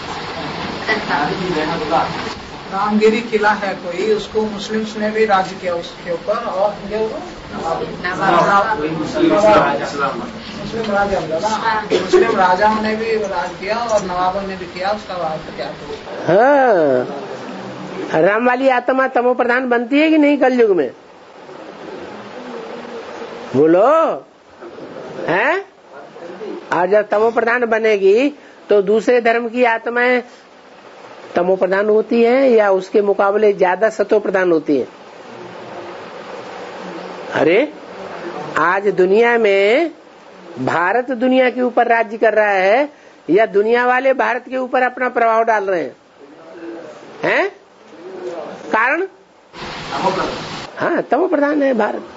रामगिरी किला है कोई, उसको मुस्लिम्स ने भी राज किया उसके ऊपर। और मुस्लिम राजा मुस्लिम राजाओं ने भी राज किया और नवाबों ने भी किया। उसका बात क्या? हाँ, राम वाली आत्मा तमो प्रधान बनती है कि नहीं कलयुग में? बोलो, हैं? और जब तमो प्रधान बनेगी तो दूसरे धर्म की आत्माएं तमो प्रधान होती हैं या उसके मुकाबले ज्यादा सतो प्रधान होती हैं? अरे आज दुनिया में भारत दुनिया के ऊपर राज्य कर रहा है या दुनिया वाले भारत के ऊपर अपना प्रभाव डाल रहे हैं? हैं? कारण? हाँ, तमो प्रधान है भारत।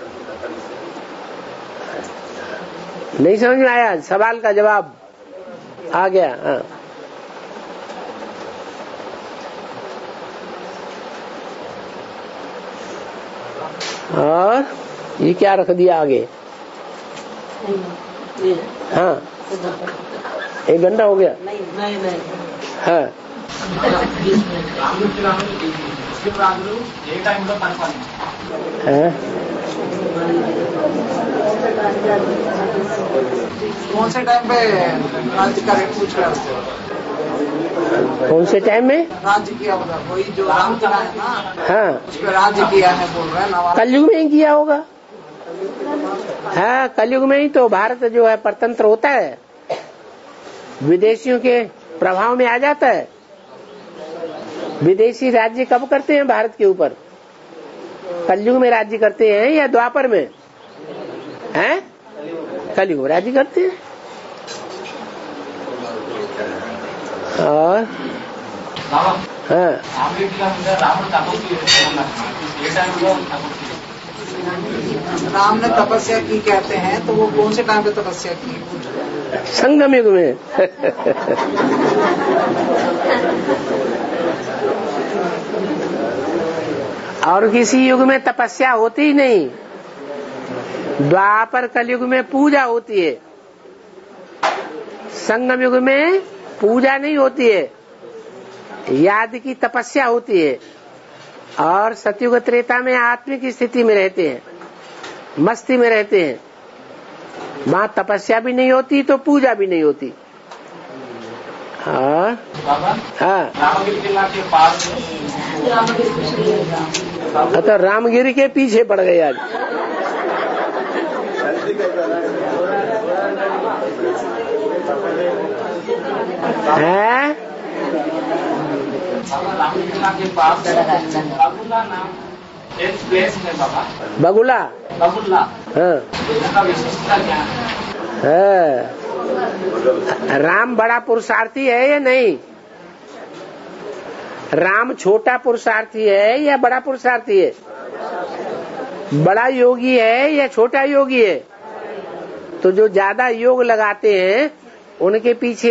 नहीं समझ में आया? सवाल का जवाब आ गया। हाँ, और ये क्या रख दिया आगे? हाँ, एक घंटा हो गया। नहीं नहीं नहीं हाँ, ముస్లిం రాజులు ఏ టైంలో పరిపాలించారు? हाँ? कौन से टाइम पे राज्य का पूछ रहे थे? कौन से टाइम में राज्य किया होगा? कोई जो राम किला है ना, हाँ, उस पर राज्य किया है बोल रहे हैं नवाब। कलयुग में ही किया होगा। हाँ, कलयुग में ही तो भारत जो है परतंत्र होता है, विदेशियों के प्रभाव में आ जाता है। विदेशी राज्य कब करते हैं भारत के ऊपर? कलयुग में राज्य करते हैं या द्वापर में? हैं? कलयुग में राज्य करते हैं। और हाँ, రామగిరి కిలా మీద రాముడు తపస్సు చేసుకున్నారు, ఏ టైంలో తపస్సు? राम ने तपस्या की कहते हैं, तो वो कौन से टाइम पे तपस्या की? संगम युग में। और किसी युग में तपस्या होती ही नहीं। द्वापर कलयुग में पूजा होती है, संगम युग में पूजा नहीं होती है, याद की तपस्या होती है। और सतयुग त्रेता में आत्मिक स्थिति में रहते हैं, मस्ती में रहते हैं। वहाँ तपस्या भी नहीं होती तो पूजा भी नहीं होती। हाँ हाँ तो रामगिरी के पीछे पड़ गए आज। है एक प्लेस है बाबा, बगुला। बगुला हाँ है। राम बड़ा पुरुषार्थी है या नहीं? राम छोटा पुरुषार्थी है या बड़ा पुरुषार्थी है? बड़ा योगी है या छोटा योगी है? तो जो ज्यादा योग लगाते हैं उनके पीछे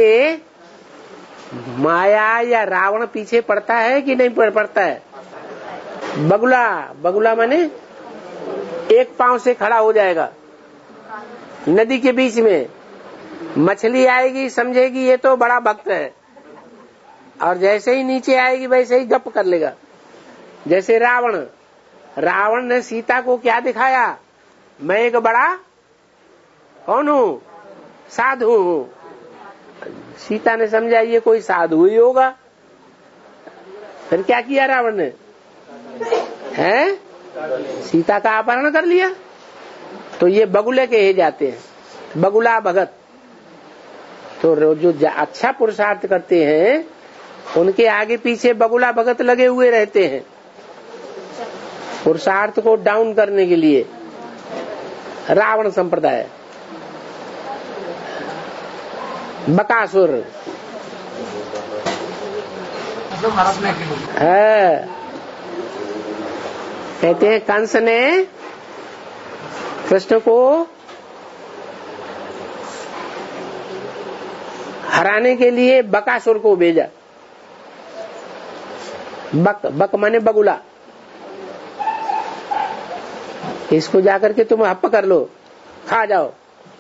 माया या रावण पीछे पड़ता है कि नहीं पड़ता है? बगुला, बगुला माने एक पांव से खड़ा हो जाएगा नदी के बीच में, मछली आएगी समझेगी ये तो बड़ा भक्त है, और जैसे ही नीचे आएगी वैसे ही गप कर लेगा। जैसे रावण, रावण ने सीता को क्या दिखाया? मैं एक बड़ा कौन हूँ? साधु हूँ। सीता ने समझा ये कोई साधु ही होगा। फिर क्या किया रावण ने? हैं? सीता का अपहरण कर लिया। तो ये बगुले कहे जाते हैं, बगुला भगत। तो जो अच्छा पुरुषार्थ करते हैं उनके आगे पीछे बगुला भगत लगे हुए रहते हैं पुरुषार्थ को डाउन करने के लिए। रावण संप्रदाय, बकासुर है। कहते हैं कंस ने कृष्ण को हराने के लिए बकासुर को भेजा। बक, बक माने बगुला। इसको जाकर के तुम हप कर लो, खा जाओ।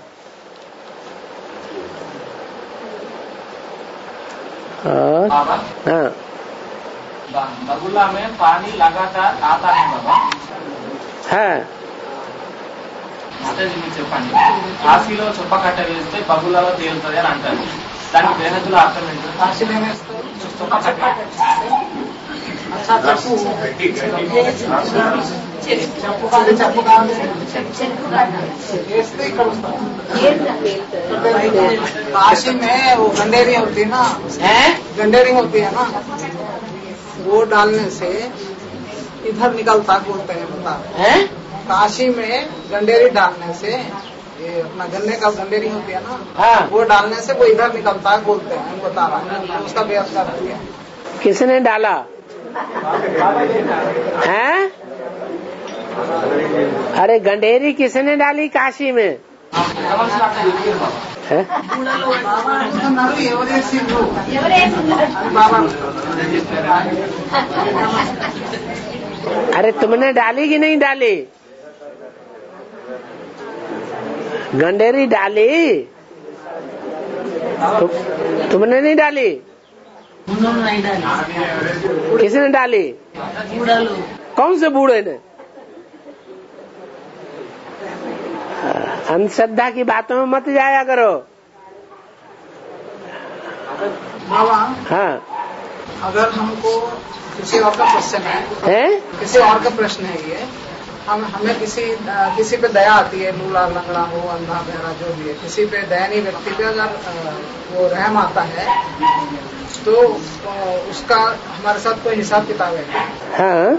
हाँ हाँ। बगुला में पानी लगातार आता है बाबा। हाँ नीचे पानी కాశీలో చొప్ప కట్ట వేస్తే బగులలో తేలుతుంది అని అంటారు. దానికి వేదకులు అర్థం ఏంటంటే కాశీలో చొప్ప కట్ట काशी में वो गंडेरी होती है ना, गंडेरी होती है ना, वो डालने से इधर निकलता बोलते हैं। बता है? काशी में गंडेरी डालने से, ये अपना गन्ने का गंडेरी होती है ना, हाँ। वो डालने से वो इधर निकलता है बोलते हैं। बता रहा है उसका बेहद करती है। किसने डाला है? अरे गंडेरी किसने डाली काशी में? है? अरे तुमने डाली कि नहीं डाली? गंडेरी डाली? तु, तुमने नहीं डाली? नहीं डाली। किसने डाली? बूढ़ा लोग। कौन से बूढ़े ने? अंधश्रद्धा की बातों में मत जाया करो। बाबा हाँ, अगर हमको किसी और का प्रश्न है, है? किसी और का प्रश्न है ये, हम हमें किसी किसी पे दया आती है, लूला लंगड़ा हो, अंधा बहरा जो भी है, किसी पे दयानी व्यक्ति पे अगर वो रहम आता है तो उसका हमारे साथ कोई हिसाब किताब है? हाँ,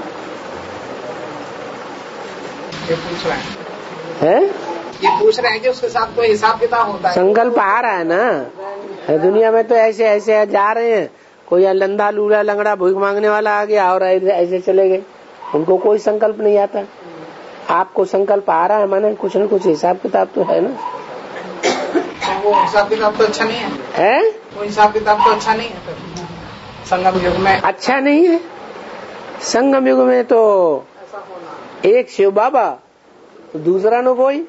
ये पूछ रहे हैं है? ये पूछ रहे हैं कि उसके साथ कोई हिसाब किताब होता है? संकल्प आ रहा है ना। दुनिया में तो ऐसे ऐसे जा रहे हैं, कोई लंदा लूला लंगड़ा भूख मांगने वाला आ गया और ऐसे चले गए, उनको कोई संकल्प नहीं आता। आपको संकल्प आ रहा है माने कुछ न कुछ हिसाब किताब तो है ना। तो वो हिसाब किताब तो अच्छा नहीं है, है? वो हिसाब किताब तो अच्छा नहीं है। संगम युग में अच्छा नहीं है। संगम युग में तो एक शिव बाबा तो दूसरा न कोई।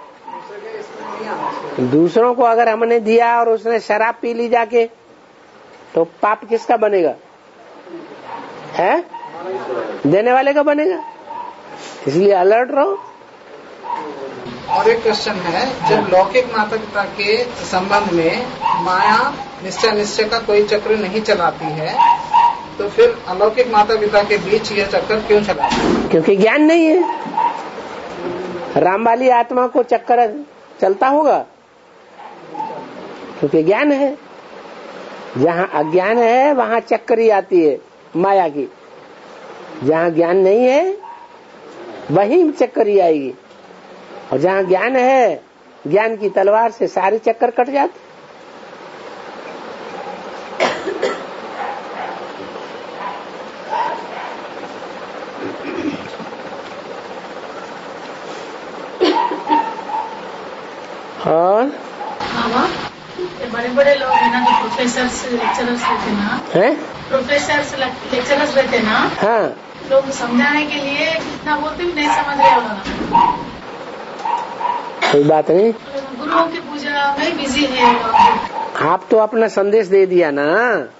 दूसरों को अगर हमने दिया और उसने शराब पी ली जाके तो पाप किसका बनेगा? है? देने वाले का बनेगा। इसलिए अलर्ट रहो। और एक क्वेश्चन है, जब लौकिक माता पिता के संबंध में माया निश्चय निश्चय का कोई चक्र नहीं चलाती है, तो फिर अलौकिक माता पिता के बीच यह चक्कर क्यों चलाती है? क्योंकि ज्ञान नहीं है। राम वाली आत्मा को चक्कर चलता होगा क्योंकि ज्ञान है। जहाँ अज्ञान है वहाँ चक्करी आती है माया की, जहाँ ज्ञान नहीं है वही चक्करी आएगी, और जहाँ ज्ञान है ज्ञान की तलवार से सारे चक्कर कट जाते। और मामा, ये बड़े बड़े लोग है ना, जो प्रोफेसर्स लेक्चरर्स रहते ना, हैं? प्रोफेसर्स लेक्चरर्स रहते ना, हाँ, लोग समझाने के लिए कितना बोलते भी नहीं समझ रहे हो ना। कोई बात नहीं, गुरुओं की पूजा में बिजी है। आप तो अपना संदेश दे दिया ना,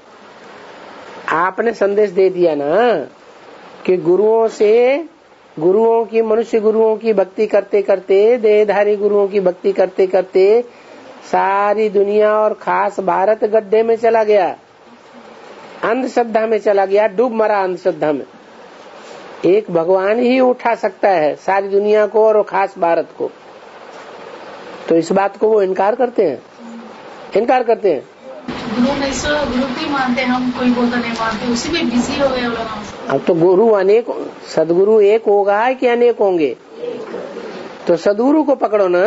आपने संदेश दे दिया ना कि गुरुओं से, गुरुओं की, मनुष्य गुरुओं की भक्ति करते करते, देहधारी गुरुओं की भक्ति करते करते सारी दुनिया और खास भारत गड्ढे में चला गया, अंधश्रद्धा में चला गया, डूब मरा अंधश्रद्धा में। एक भगवान ही उठा सकता है सारी दुनिया को और खास भारत को, तो इस बात को वो इनकार करते हैं, इनकार करते हैं। गुरु नहीं सो गुरु की मानते हम, कोई बोलता नहीं मानते, उसी में बिजी हो गए लोग। अब तो गुरु अनेक, सदगुरु एक होगा कि अनेक होंगे? तो सदगुरु को पकड़ो ना।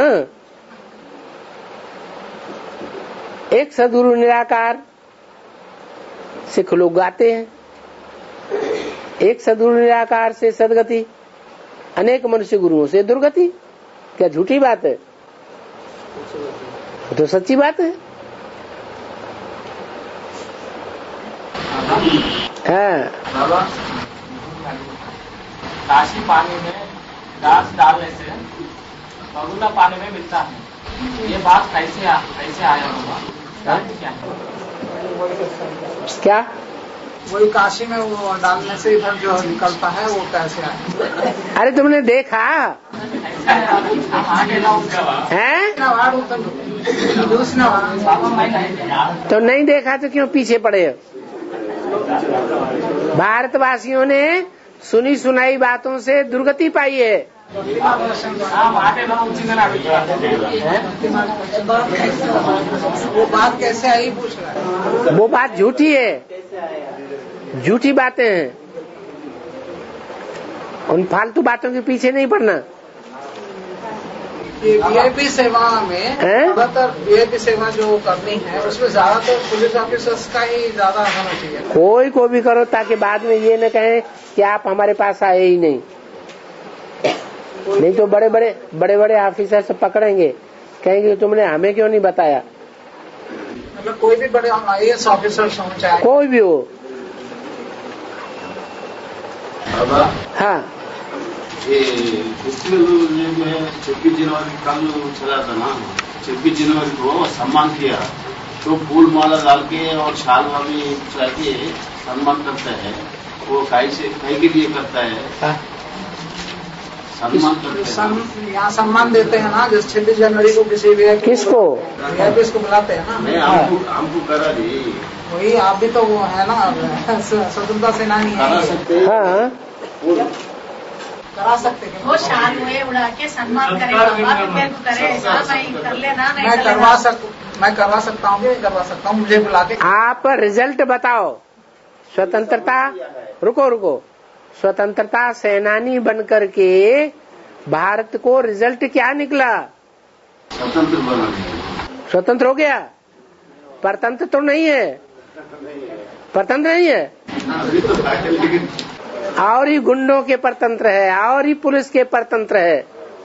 एक सदगुरु निराकार सिख लोग गाते हैं, एक सदगुरु निराकार से सदगति, अनेक मनुष्य गुरुओं से दुर्गति। क्या झूठी बात है? तो सच्ची बात है। हाँ, काशी पानी में घास डालने से बगुला पानी में मिलता है, ये बात कैसे आ, कैसे आया होगा? क्या क्या वही काशी में वो डालने से इधर जो निकलता है वो कैसे आया? अरे तुमने देखा है? तो नहीं देखा तो क्यों पीछे पड़े हो? भारतवासियों ने सुनी सुनाई बातों से दुर्गति पाई है। वो बात कैसे आई पूछ रहा है। वो बात झूठी है, झूठी बातें हैं, उन फालतू बातों के पीछे नहीं पड़ना। वीआईपी सेवा में ज्यादातर वीआईपी सेवा जो करनी है उसमें ज्यादातर पुलिस ऑफिसर्स का ही ज्यादा होना चाहिए। कोई को भी करो ताकि बाद में ये न कहें कि आप हमारे पास आए ही नहीं। नहीं तो बड़े बड़े बड़े बड़े ऑफिसर से पकड़ेंगे, कहेंगे तुमने हमें क्यों नहीं बताया। मतलब कोई भी बड़े आई ए एस ऑफिसर होना चाहिए, कोई भी हो। हाँ, ये में छब्बीस जनवरी कल चला था ना, छब्बीस जनवरी को सम्मान किया तो फूल माला डाल के और शाल वाली के सम्मान करता है। वो कैसे कहीं के लिए करता है? सम्मान करते हैं, यहाँ सम्मान देते हैं ना, जैसे छब्बीस जनवरी को किसी भी किसको वीआईपी को बुलाते हैं ना। नहीं, हमको हमको करा दी वही, आप भी तो वो है ना स्वतंत्रता सेनानी है। करा सकते हाँ, करा सकते हैं। वो शान हुए उड़ा के सम्मान करेगा, मेरे को करे ऐसा नहीं कर लेना, नहीं मैं कर करवा लेना। सक मैं करवा सकता हूँ, मैं करवा सकता हूँ, मुझे बुला के। आप रिजल्ट बताओ। स्वतंत्रता, रुको रुको, स्वतंत्रता सेनानी बनकर के भारत को रिजल्ट क्या निकला? स्वतंत्र बना, स्वतंत्र हो गया। परतंत्र तो नहीं है, परतंत्र नहीं है, अभी तो है, लेकिन और ही गुंडों के परतंत्र है, और ही पुलिस के परतंत्र है।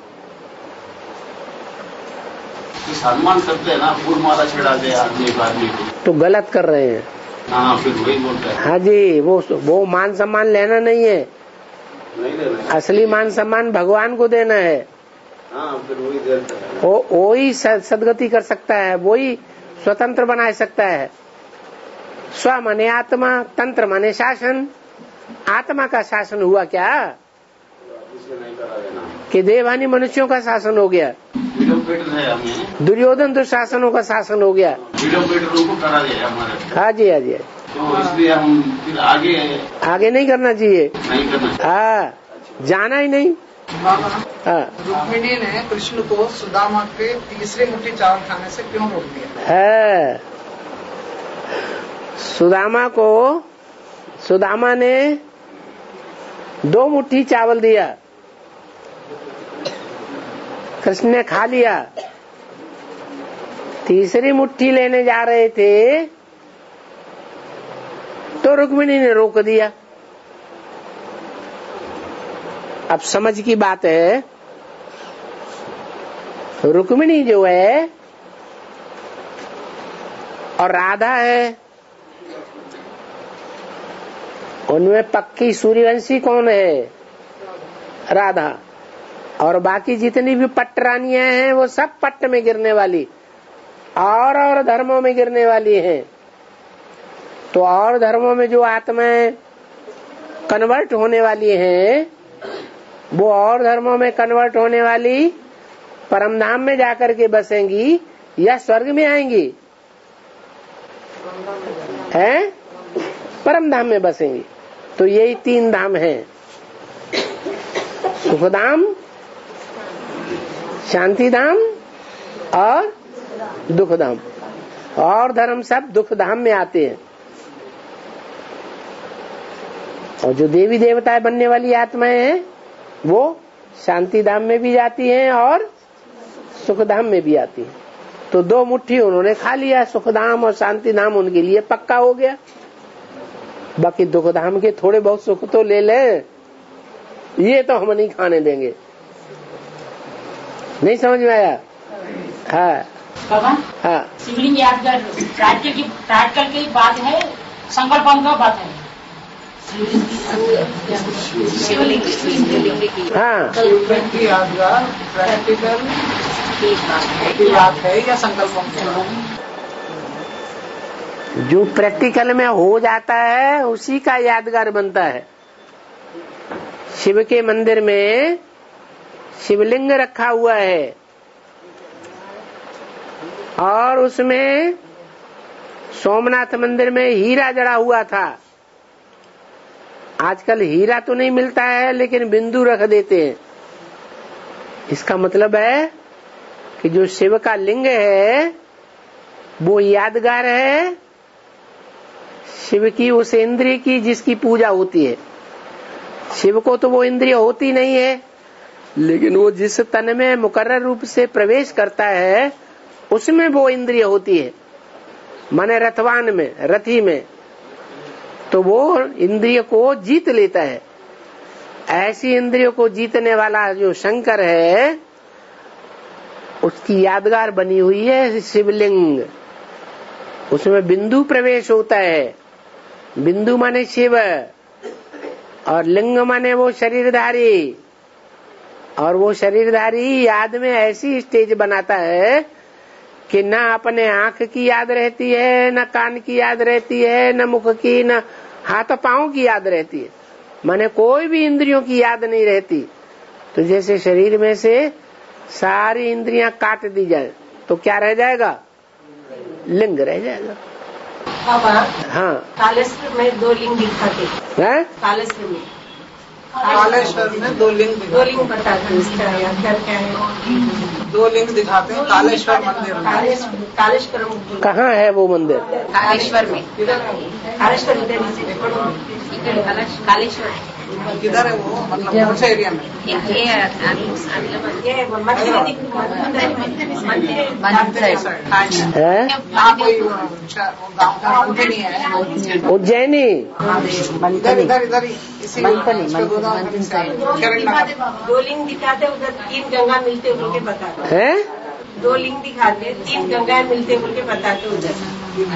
तो सम्मान करते हैं ना, फूल माला चढ़ा दे आदमी को आदमी को, तो गलत कर रहे हैं। हाँ फिर वही बोलता है। हाँ जी, वो वो मान सम्मान लेना नहीं है, नहीं लेना, असली मान सम्मान भगवान को देना है। हाँ फिर वही देता है। वो वही सदगति कर सकता है, वही स्वतंत्र बना सकता है। स्व माने आत्मा, तंत्र माने शासन। आत्मा का शासन हुआ क्या? इसे नहीं करा देना। कि देवहानी मनुष्यों का शासन हो गया, दुर्योधन दुशासनों का शासन हो गया। करा गया हमारे। हाँ जी, हाँ जी, तो इसलिए हम फिर आगे आगे नहीं करना चाहिए। नहीं करना चाहिए। हाँ, जाना ही नहीं। हाँ, रुक्मिणी ने कृष्ण को सुदामा के तीसरे मुट्ठी चावल खाने से क्यों रोक दिया है? सुदामा को सुदामा ने दो मुट्ठी चावल दिया, कृष्ण ने खा लिया। तीसरी मुट्ठी लेने जा रहे थे तो रुक्मिणी ने रोक दिया। अब समझ की बात है, रुक्मिणी जो है और राधा है, उनमें पक्की सूर्यवंशी कौन है? राधा। और बाकी जितनी भी पट्ट रानियां हैं वो सब पट्ट में गिरने वाली और और धर्मों में गिरने वाली हैं। तो और धर्मों में जो आत्माएं कन्वर्ट होने वाली हैं वो और धर्मों में कन्वर्ट होने वाली परमधाम में जाकर के बसेंगी या स्वर्ग में आएंगी? हैं? परमधाम में बसेंगी। तो यही तीन धाम हैं, सुखधाम, शांतिधाम और दुखधाम। और धर्म सब दुखधाम में आते हैं। और जो देवी देवताएं बनने वाली आत्माएं हैं वो शांति धाम में भी जाती हैं और सुखधाम में भी आती हैं। तो दो मुट्ठी उन्होंने खा लिया, सुखधाम और शांति धाम उनके लिए पक्का हो गया। बाकी दुखधाम के थोड़े बहुत सुख तो ले लें, ये तो हम नहीं खाने देंगे। नहीं समझ में आया? हाँ बाबा, हाँ, शिवलिंग यादगार प्रैक्टिकल की प्रैक्टिकल की बात है, संकल्प का बात है। शिवलिंग हाँ, शिवलिंग की यादगार प्रैक्टिकल की बात है या संकल्पों की? जो प्रैक्टिकल में हो जाता है उसी का यादगार बनता है। शिव के मंदिर में शिवलिंग रखा हुआ है और उसमें सोमनाथ मंदिर में हीरा जड़ा हुआ था। आजकल हीरा तो नहीं मिलता है लेकिन बिंदु रख देते हैं। इसका मतलब है कि जो शिव का लिंग है वो यादगार है शिव की उस इंद्रिय की जिसकी पूजा होती है। शिव को तो वो इंद्रिय होती नहीं है, लेकिन वो जिस तन में मुकर्रर रूप से प्रवेश करता है उसमें वो इंद्रिय होती है। माने रथवान में, रथी में, तो वो इंद्रिय को जीत लेता है। ऐसी इंद्रियों को जीतने वाला जो शंकर है उसकी यादगार बनी हुई है शिवलिंग। उसमें बिंदु प्रवेश होता है। बिंदु माने शिव और लिंग माने वो शरीरधारी। और वो शरीरधारी याद में ऐसी स्टेज बनाता है कि न अपने आंख की याद रहती है, न कान की याद रहती है, न मुख की, न हाथ पांव की याद रहती है। माने कोई भी इंद्रियों की याद नहीं रहती। तो जैसे शरीर में से सारी इंद्रियां काट दी जाए तो क्या रह जाएगा? लिंग रह जाएगा। बाबा, हाँ, कालेश्वर में दो लिंग दिखाते है? कालेश्वर में कालेश्वर में दो लिंग दो लिंग बताते हैं। इसका यादगार क्या है? दो लिंग दिखाते हैं कालेश्वर मंदिर में। कालेश्वर कालेश्वर में कहाँ है वो मंदिर? कालेश्वर में कालेश्वर कालेश्वर किधर है वो? मतलब कौन से एरिया में? ये मध्य है? हाँ, कोई गाँव का मंदिर नहीं है। उज्जैनी। इधर इधर इधर इसी दो लिंग दिखाते उधर तीन गंगा मिलते बोल के बताते है। दो लिंग दिखाते तीन गंगा मिलते बोल के बताते उधर।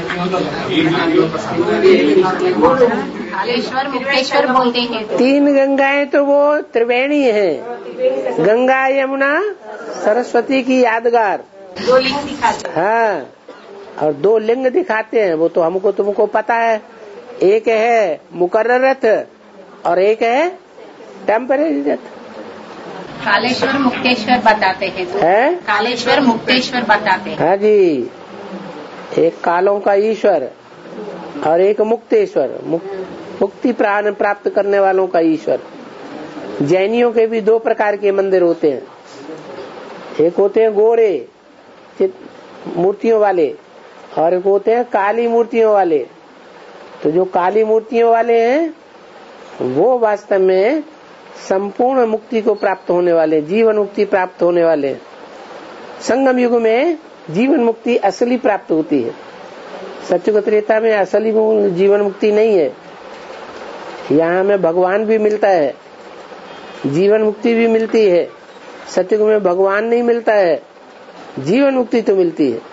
कालेश्वर मुक्तेश्वर बोलते हैं। तीन गंगाएं तो वो त्रिवेणी है, गंगा यमुना सरस्वती की यादगार। दो लिंग दिखाते हाँ, और दो लिंग दिखाते हैं वो तो हमको तुमको पता है। एक है मुकर्रर रथ और एक है टेम्परेरी रथ। कालेश्वर मुक्तेश्वर बताते हैं तो है? कालेश्वर मुक्तेश्वर बताते हैं। हाँ जी, एक कालों का ईश्वर और एक मुक्तेश्वर, मुक्ति प्राण प्राप्त करने वालों का ईश्वर। जैनियों के भी दो प्रकार के मंदिर होते हैं, एक होते हैं गोरे मूर्तियों वाले और एक होते हैं काली मूर्तियों वाले। तो जो काली मूर्तियों वाले हैं वो वास्तव में संपूर्ण मुक्ति को प्राप्त होने वाले, जीवन मुक्ति प्राप्त होने वाले। संगम युग में जीवन मुक्ति असली प्राप्त होती है, सत्युग त्रेता में असली जीवन मुक्ति नहीं है। यहाँ हमें भगवान भी मिलता है, जीवन मुक्ति भी मिलती है। सत्युग में भगवान नहीं मिलता है, जीवन मुक्ति तो मिलती है।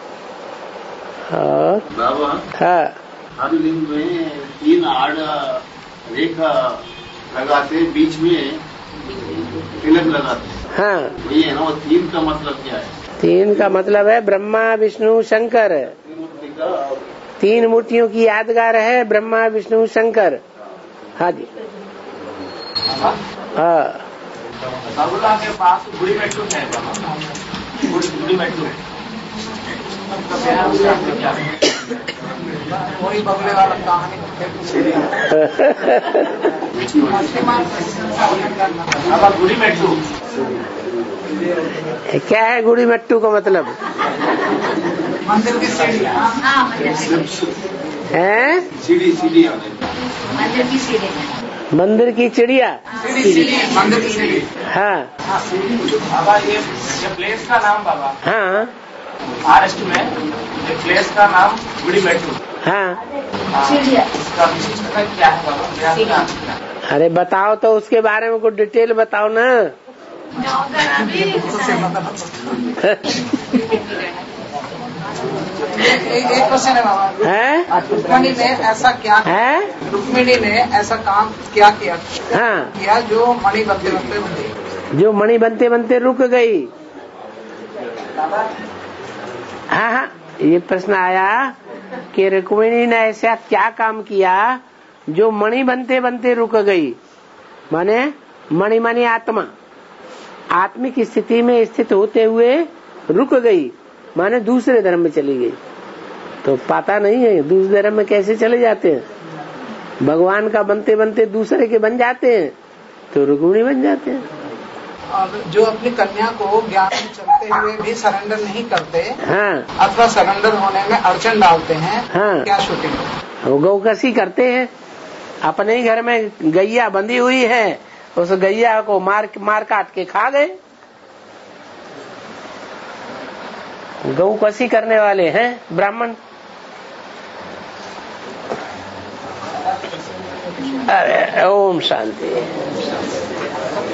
और बाबा हाँ, हर लिंग में तीन आड़ रेखा लगाते, बीच में तिलक लगाते। हाँ, वही है ना, वो तीन का मतलब क्या है? तीन का मतलब है ब्रह्मा विष्णु शंकर। तीन मूर्तियों की यादगार है ब्रह्मा विष्णु शंकर। हाँ जी, हाँ। बगुला के पास गुड़ी मेट्टू है, गुड़ी मेट्टू वही बगले वाला कहानी गुड़ी मेट्टू क्या है? गुड़ी मट्टू का मतलब मंदिर की सीढ़ी है, सीढ़ी सीढ़ी मंदिर की सीढ़ी, मंदिर की चिड़िया। मंदिर की सीढ़ी। हाँ बाबा, ये ये प्लेस का नाम बाबा, हाँ महाराष्ट्र में ये प्लेस का नाम गुड़ी मेट्टू। हाँ, इसका विशिष्टता क्या है बाबा? अरे बताओ तो, उसके बारे में कुछ डिटेल बताओ ना। एक क्वेश्चन है बाबा, है? रुक्मिणी ने ऐसा क्या है? रुक्मिणी ने ऐसा काम क्या किया हाँ, किया जो मणि बनते बनते बनते जो मणि बनते बनते रुक गई। हाँ हाँ, ये प्रश्न आया कि रुक्मिणी ने ऐसा क्या काम किया जो मणि बनते बनते रुक गई। माने मणि माने आत्मा, आत्मिक स्थिति में स्थित होते हुए रुक गई, माने दूसरे धर्म में चली गई। तो पता नहीं है दूसरे धर्म में कैसे चले जाते हैं, भगवान का बनते बनते दूसरे के बन जाते हैं तो रुक्मिणी बन जाते हैं। और जो अपनी कन्या को ज्ञान में चलते हुए भी सरेंडर नहीं करते, हाँ, अथवा सरेंडर होने में अड़चन डालते हैं, हाँ, क्या शूटिंग? वो गौकसी करते हैं। अपने ही घर में गैया बंधी हुई है, उस गैया को मार मार काट के खा गए। गौकसी करने वाले हैं ब्राह्मण। अरे ओम शांति।